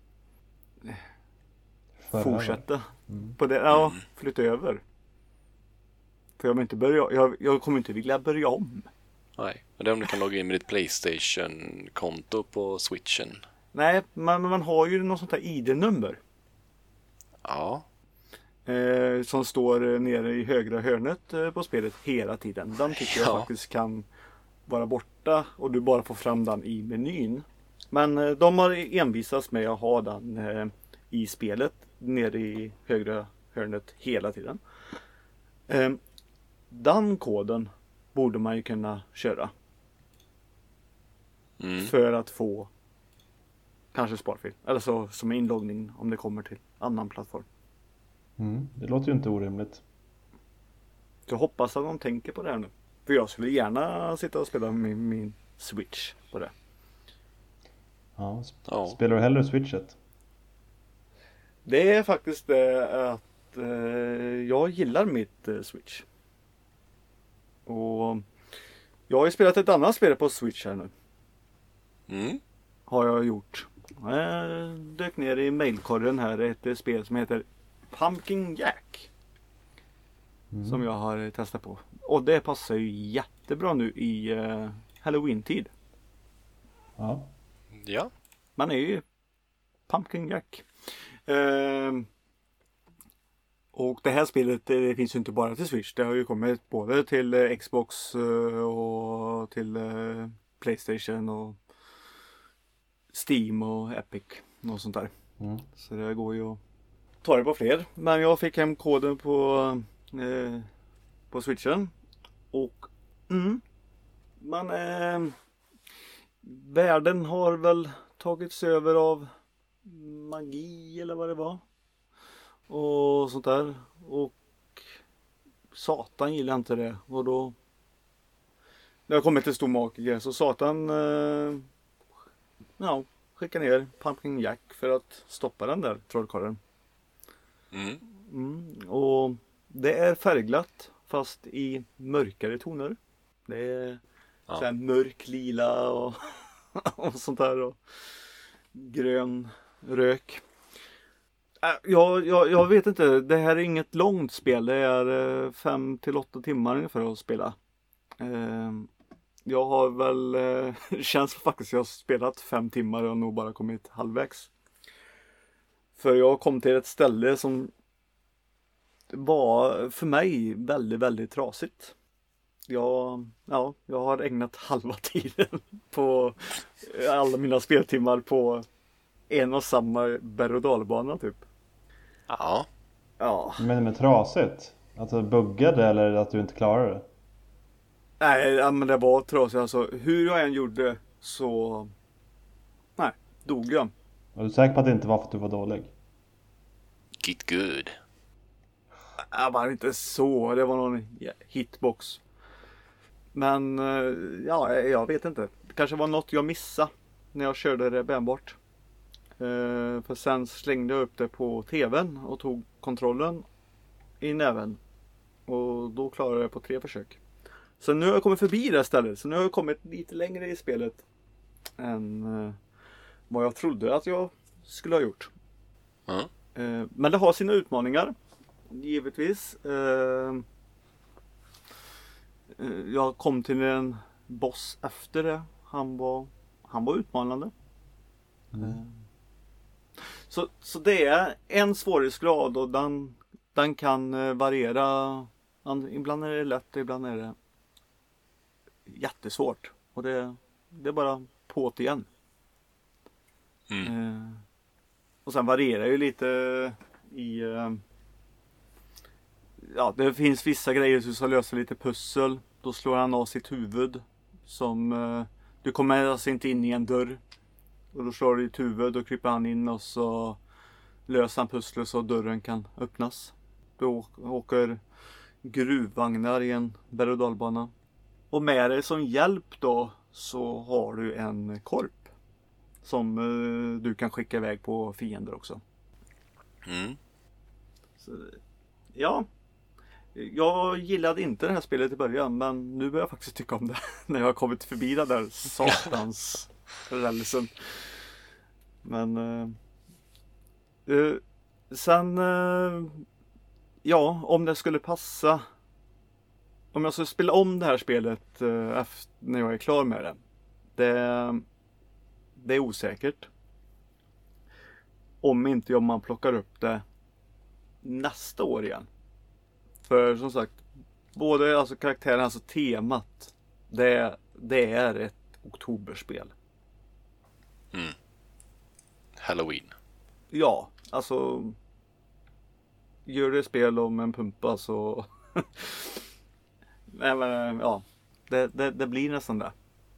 [SPEAKER 2] fortsätta på det. Ja, flytta över. För jag vill inte jag kommer inte vilja börja om.
[SPEAKER 3] Nej, men det är om du kan logga in med ditt PlayStation-konto på Switchen.
[SPEAKER 2] Nej, man har ju något sånt här ID-nummer.
[SPEAKER 3] Ja.
[SPEAKER 2] Som står nere i högra hörnet på spelet hela tiden. Den tycker jag faktiskt kan vara borta och du bara får fram den i menyn. Men de har envisats med att ha den i spelet nere i högra hörnet hela tiden. Den koden borde man ju kunna köra. För att få kanske sparfil. Eller så som inloggning om det kommer till annan plattform.
[SPEAKER 1] Det låter ju inte orimligt.
[SPEAKER 2] Jag hoppas att de tänker på det här nu. För jag skulle gärna sitta och spela med min Switch på det.
[SPEAKER 1] Ja, spelar du hellre Switchet?
[SPEAKER 2] Det är faktiskt att jag gillar mitt Switch. Och jag har ju spelat ett annat spel på Switch här nu. Har jag gjort. Jag dök ner i mailkorgen här ett spel som heter Pumpkin Jack. Som jag har testat på. Och det passar ju jättebra nu i Halloween-tid.
[SPEAKER 1] Ja.
[SPEAKER 2] Man är ju Pumpkin Jack. Och det här spelet det finns ju inte bara till Switch. Det har ju kommit både till Xbox och till PlayStation och Steam och Epic och sånt där. Så det går ju att ta det på fler. Men jag fick hem koden på Switchen. Och världen har väl tagits över av magi eller vad det var. Och sånt där. Och Satan gillar inte det. Och då det har kommit till stor magiker. Så Satan skickar ner Pumpkin Jack för att stoppa den där trollkarlen. Och det är färgglatt fast i mörkare toner. Det är så här mörk lila och, och sånt där och grön rök. Jag vet inte, det här är inget långt spel. Det är 5-8 timmar ungefär att spela. Jag har väl känns faktiskt jag har spelat 5 timmar och nog bara kommit halvvägs. För jag kom till ett ställe som var för mig väldigt, väldigt trasigt. Jag har ägnat halva tiden på alla mina speltimmar på en och samma berg- och dalbana typ.
[SPEAKER 3] Ja.
[SPEAKER 1] Men med trasigt? Alltså buggade eller att du inte klarade det?
[SPEAKER 2] Nej, men det var trasigt. Alltså, hur jag än gjorde så dog jag.
[SPEAKER 1] Är du säker på att det inte var för att du var dålig?
[SPEAKER 3] Get good.
[SPEAKER 2] Jag var inte så. Det var någon hitbox. Men jag vet inte. Det kanske var något jag missade när jag körde det benbart. För sen slängde jag upp det på tvn och tog kontrollen i näven. Och då klarade jag det på 3 försök. Så nu har jag kommit förbi det stället. Så nu har jag kommit lite längre i spelet än vad jag trodde att jag skulle ha gjort. Men det har sina utmaningar. Givetvis. Jag kom till en boss efter det. Han var utmanande. Så det är en svårighetsgrad och den kan variera. Ibland är det lätt, ibland är det jättesvårt. Och det är bara på igen. Och sen varierar ju lite i det finns vissa grejer som ska lösa lite pussel. Då slår han av sitt huvud. Som du kommer alltså inte in i en dörr. Och då slår du ditt huvud och kryper han in och så löser han pusslet så dörren kan öppnas. Då åker gruvvagnar i en berg- och dalbana. Och med det som hjälp då så har du en korp. Som du kan skicka iväg på fiender också. Så, jag gillade inte det här spelet i början. Men nu börjar jag faktiskt tycka om det. När jag har kommit förbi den där satans rälsen. Men sen om det skulle passa. Om jag skulle spela om det här spelet när jag är klar med det är osäkert. Om inte man plockar upp det nästa år igen. För som sagt, både alltså karaktären, alltså temat, det är ett oktoberspel.
[SPEAKER 3] Halloween.
[SPEAKER 2] Ja, alltså gör det spel om en pumpa så nej, men, det blir nästan det.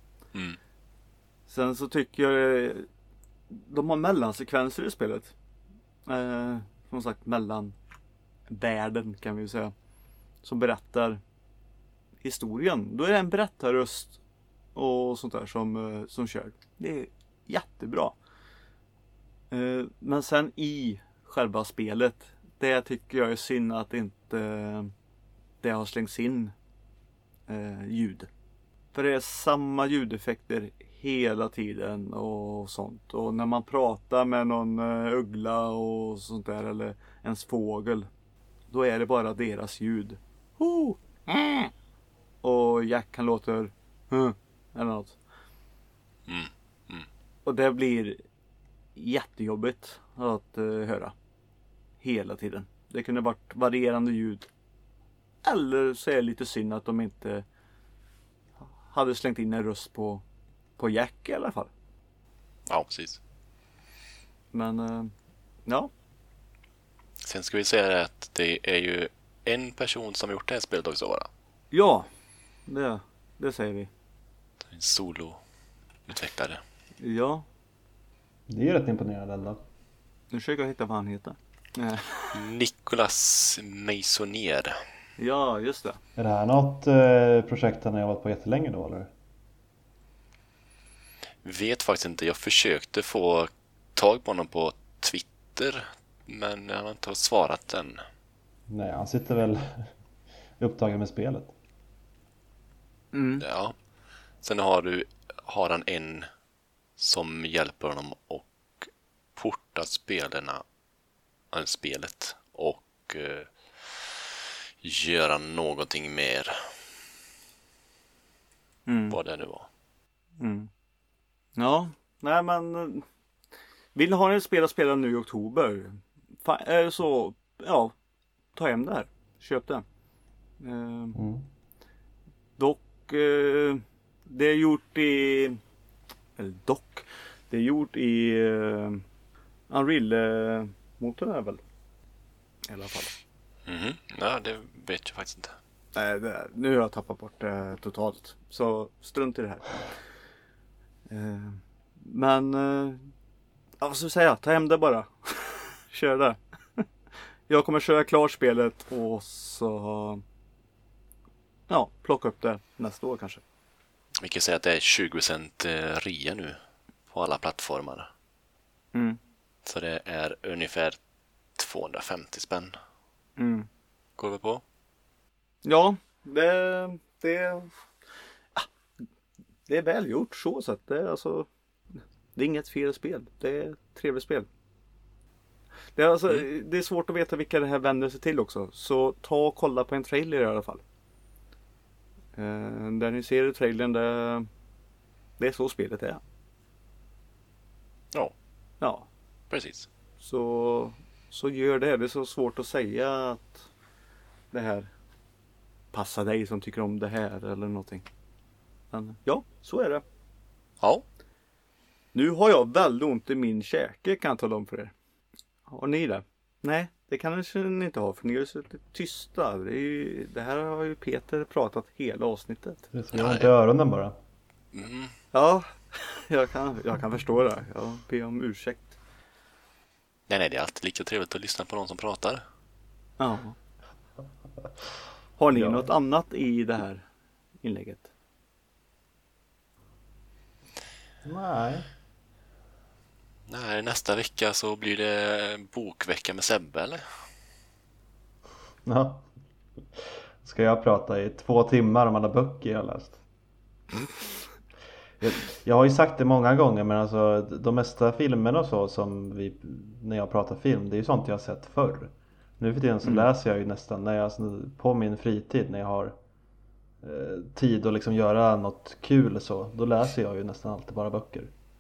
[SPEAKER 2] Sen så tycker jag de har mellansekvenser i spelet. Som sagt mellan världen kan vi ju säga. Som berättar historien. Då är det en berättarröst och sånt där som kör. Det är jättebra. Men sen i själva spelet, det tycker jag är synd att inte det har slängts in ljud. För det är samma ljudeffekter hela tiden och sånt. Och när man pratar med någon uggla och sånt där eller ens fågel, då är det bara deras ljud. Och Jack kan låter eller något. Och det blir jättejobbigt att höra hela tiden. Det kunde varit varierande ljud. Eller så är det lite synd att de inte hade slängt in en röst på Jack i alla fall.
[SPEAKER 3] Ja, precis.
[SPEAKER 2] Men ja.
[SPEAKER 3] Sen ska vi säga att det är ju en person som gjort det här spelet också, va?
[SPEAKER 2] Ja, det säger vi.
[SPEAKER 3] En soloutvecklare.
[SPEAKER 2] Ja.
[SPEAKER 1] Det är ju rätt imponerande ändå.
[SPEAKER 2] Nu försöker jag hitta vad han heter.
[SPEAKER 3] Nicolas Meissonier.
[SPEAKER 2] Ja, just det.
[SPEAKER 1] Är det här något projekt han har jobbat på jättelänge då, eller?
[SPEAKER 3] Vet faktiskt inte. Jag försökte få tag på honom på Twitter, men han har inte svarat än.
[SPEAKER 1] Nej, han sitter väl upptagen med spelet.
[SPEAKER 3] Ja. Sen har han en som hjälper honom och porta spelet och göra någonting mer. Vad det nu var.
[SPEAKER 2] Ja, nej men vill ha en spela nu i oktober. Så ja, ta hem det här. Köp det. Dock det är gjort i Unreal motorn är väl i alla fall.
[SPEAKER 3] Ja, det vet jag faktiskt inte.
[SPEAKER 2] Nej, nu har jag tappat bort det totalt. Så strunt i det här. Men vad ska jag säga? Ta hem det bara. Kör det. Jag kommer köra klart spelet och så plocka upp det nästa år kanske.
[SPEAKER 3] Vi kan säga att det är 20% rea nu på alla plattformar. Så det är ungefär 250 spänn. Går vi på?
[SPEAKER 2] Ja, det är väl gjort så att det är inget fel spel. Det är ett trevligt spel. Det är, det är svårt att veta vilka det här vänder sig till också. Så ta och kolla på en trailer i alla fall. Där ni ser i trailern, det är så spelet är. Ja.
[SPEAKER 3] Precis.
[SPEAKER 2] Så gör det. Det är så svårt att säga att det här passar dig som tycker om det här eller någonting. Men ja, så är det.
[SPEAKER 3] Ja.
[SPEAKER 2] Nu har jag väldigt ont i min käke, kan jag tala om för er. Har ni det? Nej, det kan ni inte ha, för ni är så tysta. Det här har ju Peter pratat hela avsnittet.
[SPEAKER 1] Det är så ont i öronen bara.
[SPEAKER 2] Ja, jag kan förstå det. Jag ber om ursäkt.
[SPEAKER 3] Nej, det är alltid lika trevligt att lyssna på någon som pratar.
[SPEAKER 2] Ja. Har ni något annat i det här inlägget?
[SPEAKER 1] Nej,
[SPEAKER 3] nästa vecka så blir det bokvecka med Sebbe, eller?
[SPEAKER 1] Ja. Ska jag prata i 2 timmar om alla böcker jag har läst? Jag har ju sagt det många gånger, men alltså de mesta filmerna och så som när jag pratar film, det är ju sånt jag har sett förr. Nu för tiden så läser jag ju nästan på min fritid när jag har tid att liksom göra något kul så, då läser jag ju nästan alltid bara böcker.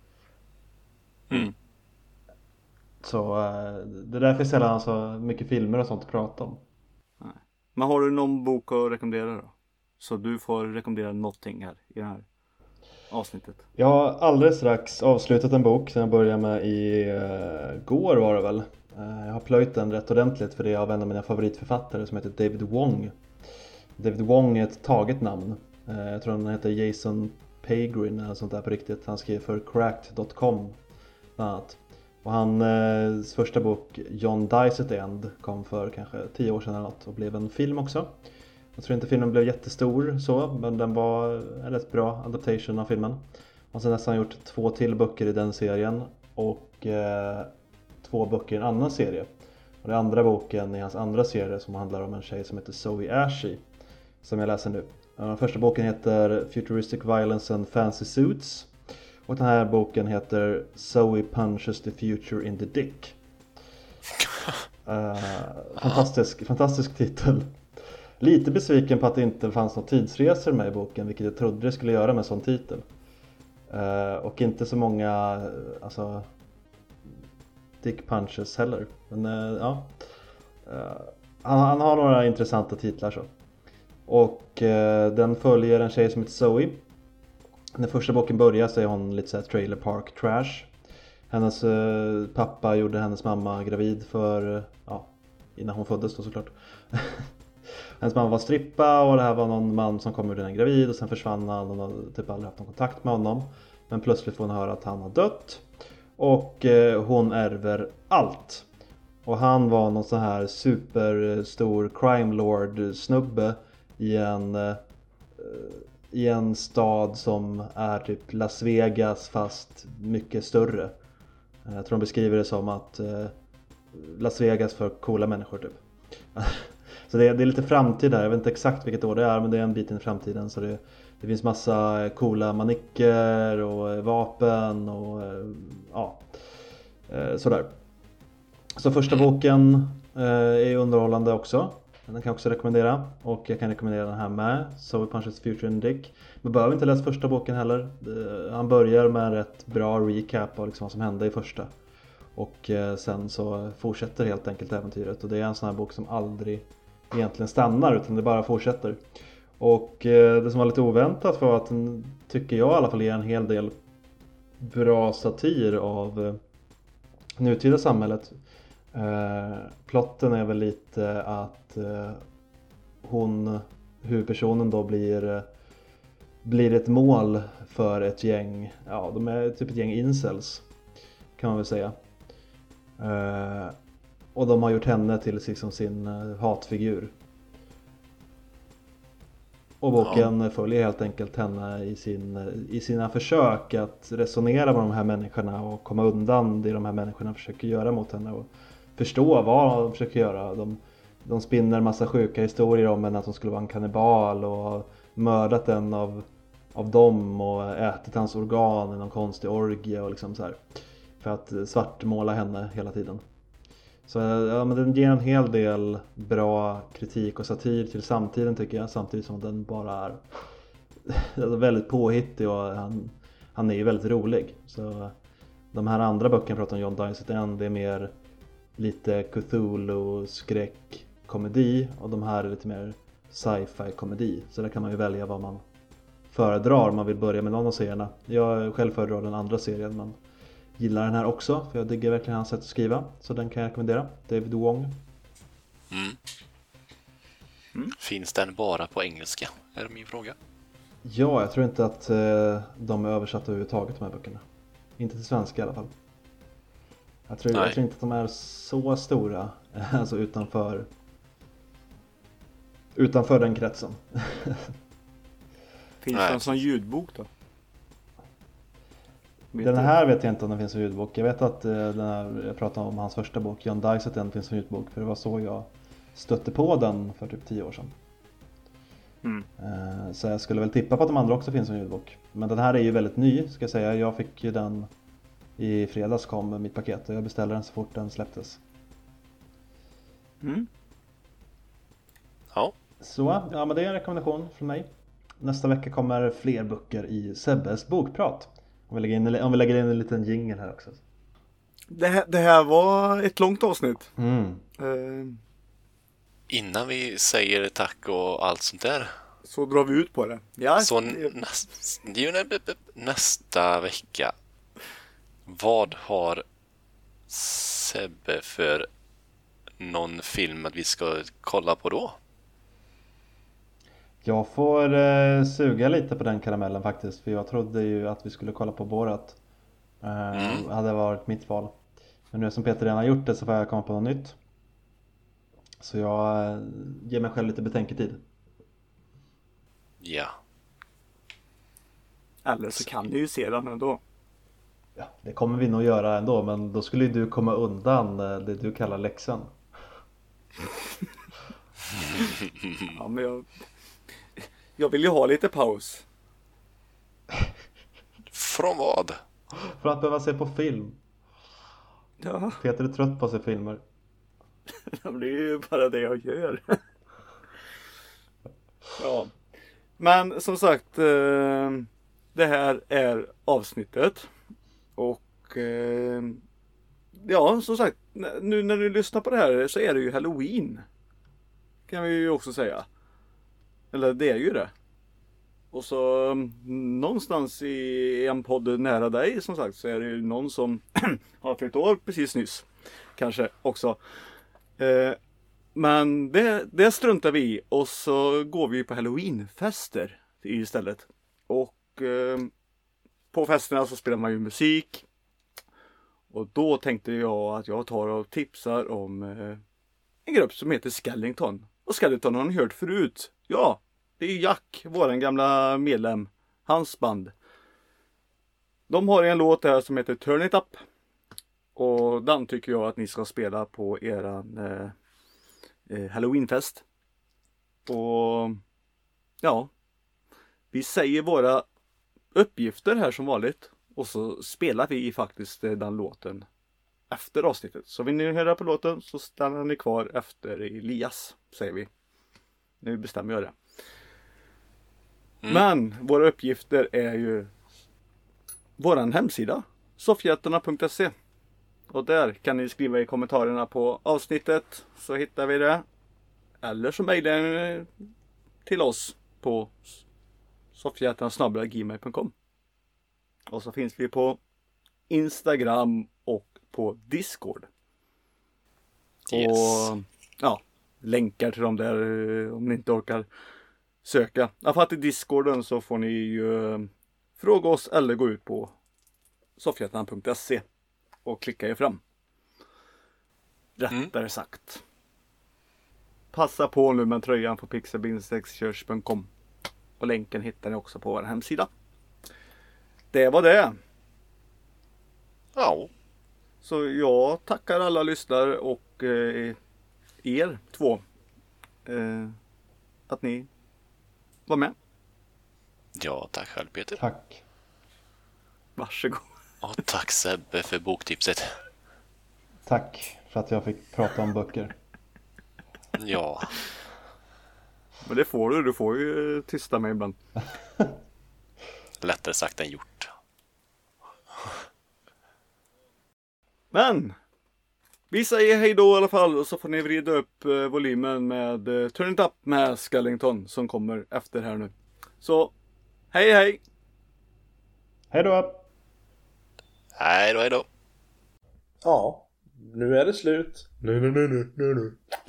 [SPEAKER 1] Så det är därför jag sällan så mycket filmer och sånt att prata om.
[SPEAKER 2] Nej. Men har du någon bok att rekommendera då? Så du får rekommendera någonting här i det här avsnittet.
[SPEAKER 1] Jag har alldeles strax avslutat en bok som jag började med går var det väl. Jag har plöjt den rätt ordentligt för det är av en av mina favoritförfattare som heter David Wong. David Wong är ett taget namn. Jag tror han heter Jason Pagrin eller sånt där på riktigt. Han skrev för Cracked.com bland annat. Och hans första bok John Dies at the End kom för kanske 10 år sedan eller något och blev en film också. Jag tror inte filmen blev jättestor så, men den var en rätt bra adaptation av filmen. Och sen har han gjort 2 till böcker i den serien och 2 böcker i en annan serie. Och den andra boken i hans andra serie som handlar om en tjej som heter Zoe Ashy, som jag läser nu. Den första boken heter Futuristic Violence and Fancy Suits. Och den här boken heter Zoe Punches the Future in the Dick. Fantastisk titel. Lite besviken på att det inte fanns några tidsresor med i boken, vilket jag trodde det skulle göra med sån titel. Och inte så många dick punches heller. Men han har några intressanta titlar så. Och den följer en tjej som heter Zoe. När första boken börjar så är hon lite så här trailer park trash. Hennes pappa gjorde hennes mamma gravid innan hon föddes då såklart. Hennes mamma var strippa och det här var någon man som kom ur den gravid och sen försvann han och hon har typ aldrig haft någon kontakt med honom. Men plötsligt får hon höra att han har dött. och hon ärver allt. Och han var någon sån här superstor crime lord snubbe i en stad som är typ Las Vegas fast mycket större. Jag tror de beskriver det som att Las Vegas för coola människor typ. Så det är lite framtid där, jag vet inte exakt vilket år det är, men det är en bit in i framtiden. Så det finns massa coola manicker och vapen och ja, sådär. Så första boken är underhållande också. Den kan jag också rekommendera. Och jag kan rekommendera den här med, So We Punches Future in Dick. Man behöver inte läsa första boken heller. Han börjar med en rätt bra recap av liksom vad som hände i första. Och sen så fortsätter helt enkelt äventyret. Och det är en sån här bok som aldrig egentligen stannar, utan det bara fortsätter. Och det som var lite oväntat var att den, tycker jag i alla fall, ger en hel del bra satir av nutida samhället. Plotten är väl lite att huvudpersonen då blir ett mål för ett gäng, ja, de är typ ett gäng incels kan man väl säga. Och de har gjort henne till liksom sin hatfigur. Och boken följer helt enkelt henne i sina försök att resonera med de här människorna och komma undan det de här människorna försöker göra mot henne och förstå vad de försöker göra. De spinner massa sjuka historier om henne, att hon skulle vara en kannibal och mördat en av dem och ätit hans organ i någon konstig orgie och liksom så här, för att svartmåla henne hela tiden. Så ja, men den ger en hel del bra kritik och satir till samtiden tycker jag, samtidigt som den bara är väldigt påhittig och han är ju väldigt rolig. Så de här andra böckerna pratar om John Dysett End, det är mer lite Cthulhu skräck komedi, och de här är lite mer sci-fi komedi. Så där kan man ju välja vad man föredrar om man vill börja med någon av serierna. Jag själv föredrar den andra serien, men gillar den här också, för jag digger verkligen hans sätt att skriva. Så den kan jag rekommendera. David Wong.
[SPEAKER 3] Finns den bara på engelska? Är min fråga.
[SPEAKER 1] Ja, jag tror inte att de är översatta överhuvudtaget, de här böckerna. Inte till svenska i alla fall. Jag tror inte att de är så stora, alltså utanför den kretsen.
[SPEAKER 2] Finns det en sån ljudbok då?
[SPEAKER 1] Den här vet jag inte om det finns en ljudbok. Jag vet att jag pratade om hans första bok, John Dysett, den finns en ljudbok. För det var så jag stötte på den för typ 10 år sedan. Så jag skulle väl tippa på att de andra också finns en ljudbok. Men den här är ju väldigt ny, ska jag säga. Jag fick ju den i fredags, kom mitt paket, och jag beställde den så fort den släpptes.
[SPEAKER 3] Ja.
[SPEAKER 1] Så, ja, men det är en rekommendation från mig. Nästa vecka kommer fler böcker i Sebbes bokprat. Om vi lägger in en liten jingle här också.
[SPEAKER 2] Det här var ett långt avsnitt.
[SPEAKER 3] Innan vi säger tack och allt sånt där,
[SPEAKER 2] så drar vi ut på det. Ja,
[SPEAKER 3] så nästa vecka, vad har Sebbe för någon film att vi ska kolla på då?
[SPEAKER 1] Jag får suga lite på den karamellen faktiskt, för jag trodde ju att vi skulle kolla på Borat. Hade varit mitt val. Men nu som Peter redan har gjort det så får jag komma på något nytt. Så jag ger mig själv lite betänketid.
[SPEAKER 3] Ja.
[SPEAKER 2] Eller så kan du ju se den ändå.
[SPEAKER 1] Ja, det kommer vi nog göra ändå, men då skulle ju du komma undan det du kallar läxan.
[SPEAKER 2] Ja, men jag vill ju ha lite paus.
[SPEAKER 3] Från vad?
[SPEAKER 1] För att behöva se på film.
[SPEAKER 2] Ja.
[SPEAKER 1] Peter är trött på att se filmer.
[SPEAKER 2] Det är ju bara det jag gör. Ja. Men som sagt, det här är avsnittet. Och ja, som sagt, nu när du lyssnar på det här så är det ju Halloween. Kan vi ju också säga. Eller det är ju det. Och så någonstans i en podd nära dig, som sagt, så är det ju någon som har fyllt år precis nyss. Kanske också. Men det struntar vi i. Och så går vi på Halloweenfester istället. Och på festerna så spelar man ju musik. Och då tänkte jag att jag tar och tipsar om en grupp som heter Skellington. Och Skellington har ni hört förut. Ja, det är Jack, våran gamla medlem. Hans band. De har en låt här som heter Turn It Up. Och den tycker jag att ni ska spela på eran Halloweenfest. Och ja, vi säger våra uppgifter här som vanligt. Och så spelar vi faktiskt den låten efter avsnittet. Så vill ni höra på låten så stannar ni kvar efter Elias, säger vi. Nu bestämmer jag det. Men våra uppgifter är ju våran hemsida, soffhjältarna.se. Och där kan ni skriva i kommentarerna på avsnittet så hittar vi det. Eller så mejlar ni till oss på soffhjältarna@gmail.com. Och så finns vi på Instagram och på Discord.
[SPEAKER 3] Yes.
[SPEAKER 2] Och ja, länkar till dem där om ni inte orkar söka. För att i Discorden så får ni ju fråga oss eller gå ut på soffhjältarna.se och klicka er fram. Rättare sagt. Passa på nu med tröjan på pixelbindsexchurch.com. Och länken hittar ni också på vår hemsida. Det var det.
[SPEAKER 3] Ja.
[SPEAKER 2] Så jag tackar alla lyssnare och er två. Att ni var med.
[SPEAKER 3] Ja, tack själv Peter.
[SPEAKER 1] Tack.
[SPEAKER 2] Varsågod.
[SPEAKER 3] Och tack Sebbe för boktipset.
[SPEAKER 1] Tack för att jag fick prata om böcker.
[SPEAKER 3] Ja.
[SPEAKER 2] Men det får du. Du får ju tysta mig ibland.
[SPEAKER 3] Lättare sagt än gjort.
[SPEAKER 2] Men vi säger hej då i alla fall. Och så får ni vrida upp volymen med Turn It Up med Skellington som kommer efter här nu. Så hej hej.
[SPEAKER 1] Hej då.
[SPEAKER 3] Hej då, hej då.
[SPEAKER 4] Ja, nu är det slut. Nu.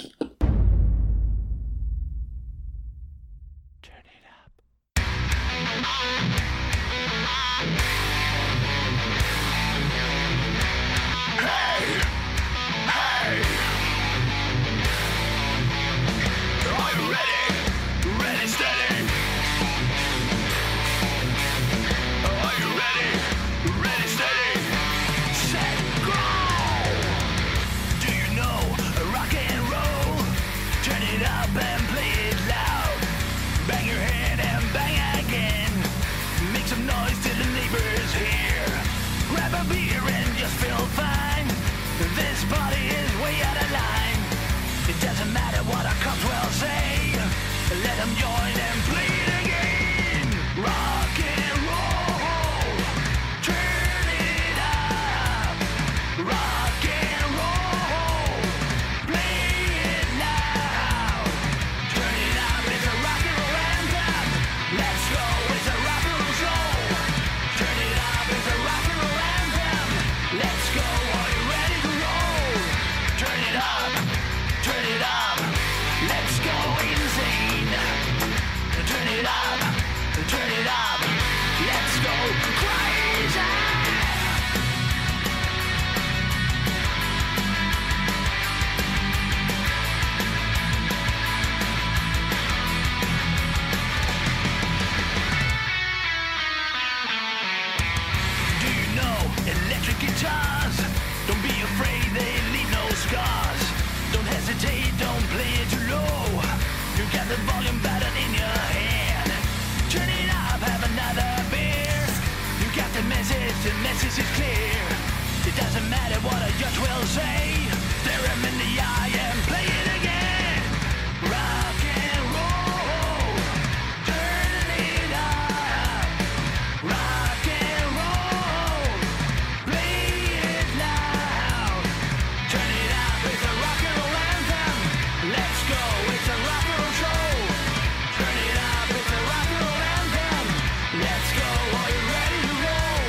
[SPEAKER 5] The message is clear. It doesn't matter what a judge will say. Stare him in the eye and play it again. Rock and roll, turn it up. Rock and roll, play it loud. Turn it up, it's a rock and roll anthem. Let's go, it's a rock and roll show. Turn it up, it's a rock and roll anthem. Let's go, are you ready to roll?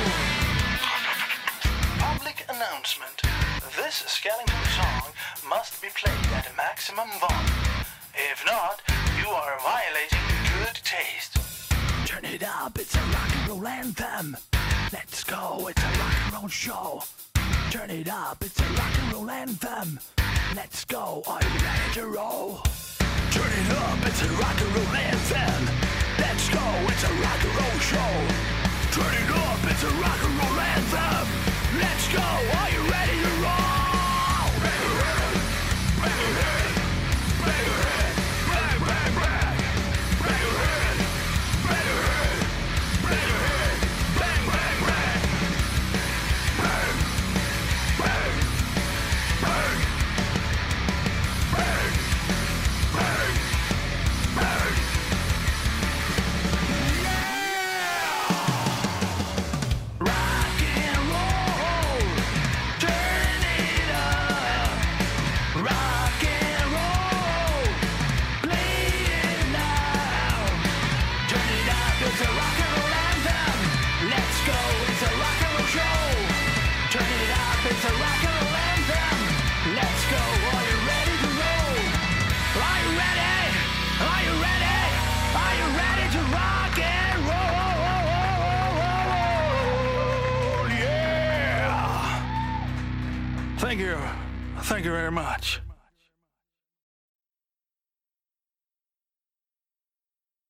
[SPEAKER 5] Public announcement. This Skellington song must be played at a maximum volume. If not, you are violating good taste. Turn it up, it's a rock and roll anthem. Let's go, it's a rock and roll show. Turn it up, it's a rock and roll anthem. Let's go, are you ready to roll? Turn it up, it's a rock and roll anthem. Let's go, it's a rock and roll show. Turn it up, it's a rock and roll anthem. Let's go, are you ready to roll? Bang your head, bang your head, bang your head, bang, bang, bang. Bang your head, bang your head, bang your head, bang, bang, bang. Bang, bang, bang, bang, bang, bang. Rock and roll, turn it up. Rock and roll, play it now. Turn it up, it's a rock and roll anthem. Let's go, it's a rock and roll show. Turn it up, it's a rock and roll anthem. Let's go, are you ready to roll? Are you ready? Are you ready? Are you ready to rock and roll? Yeah! Thank you very much.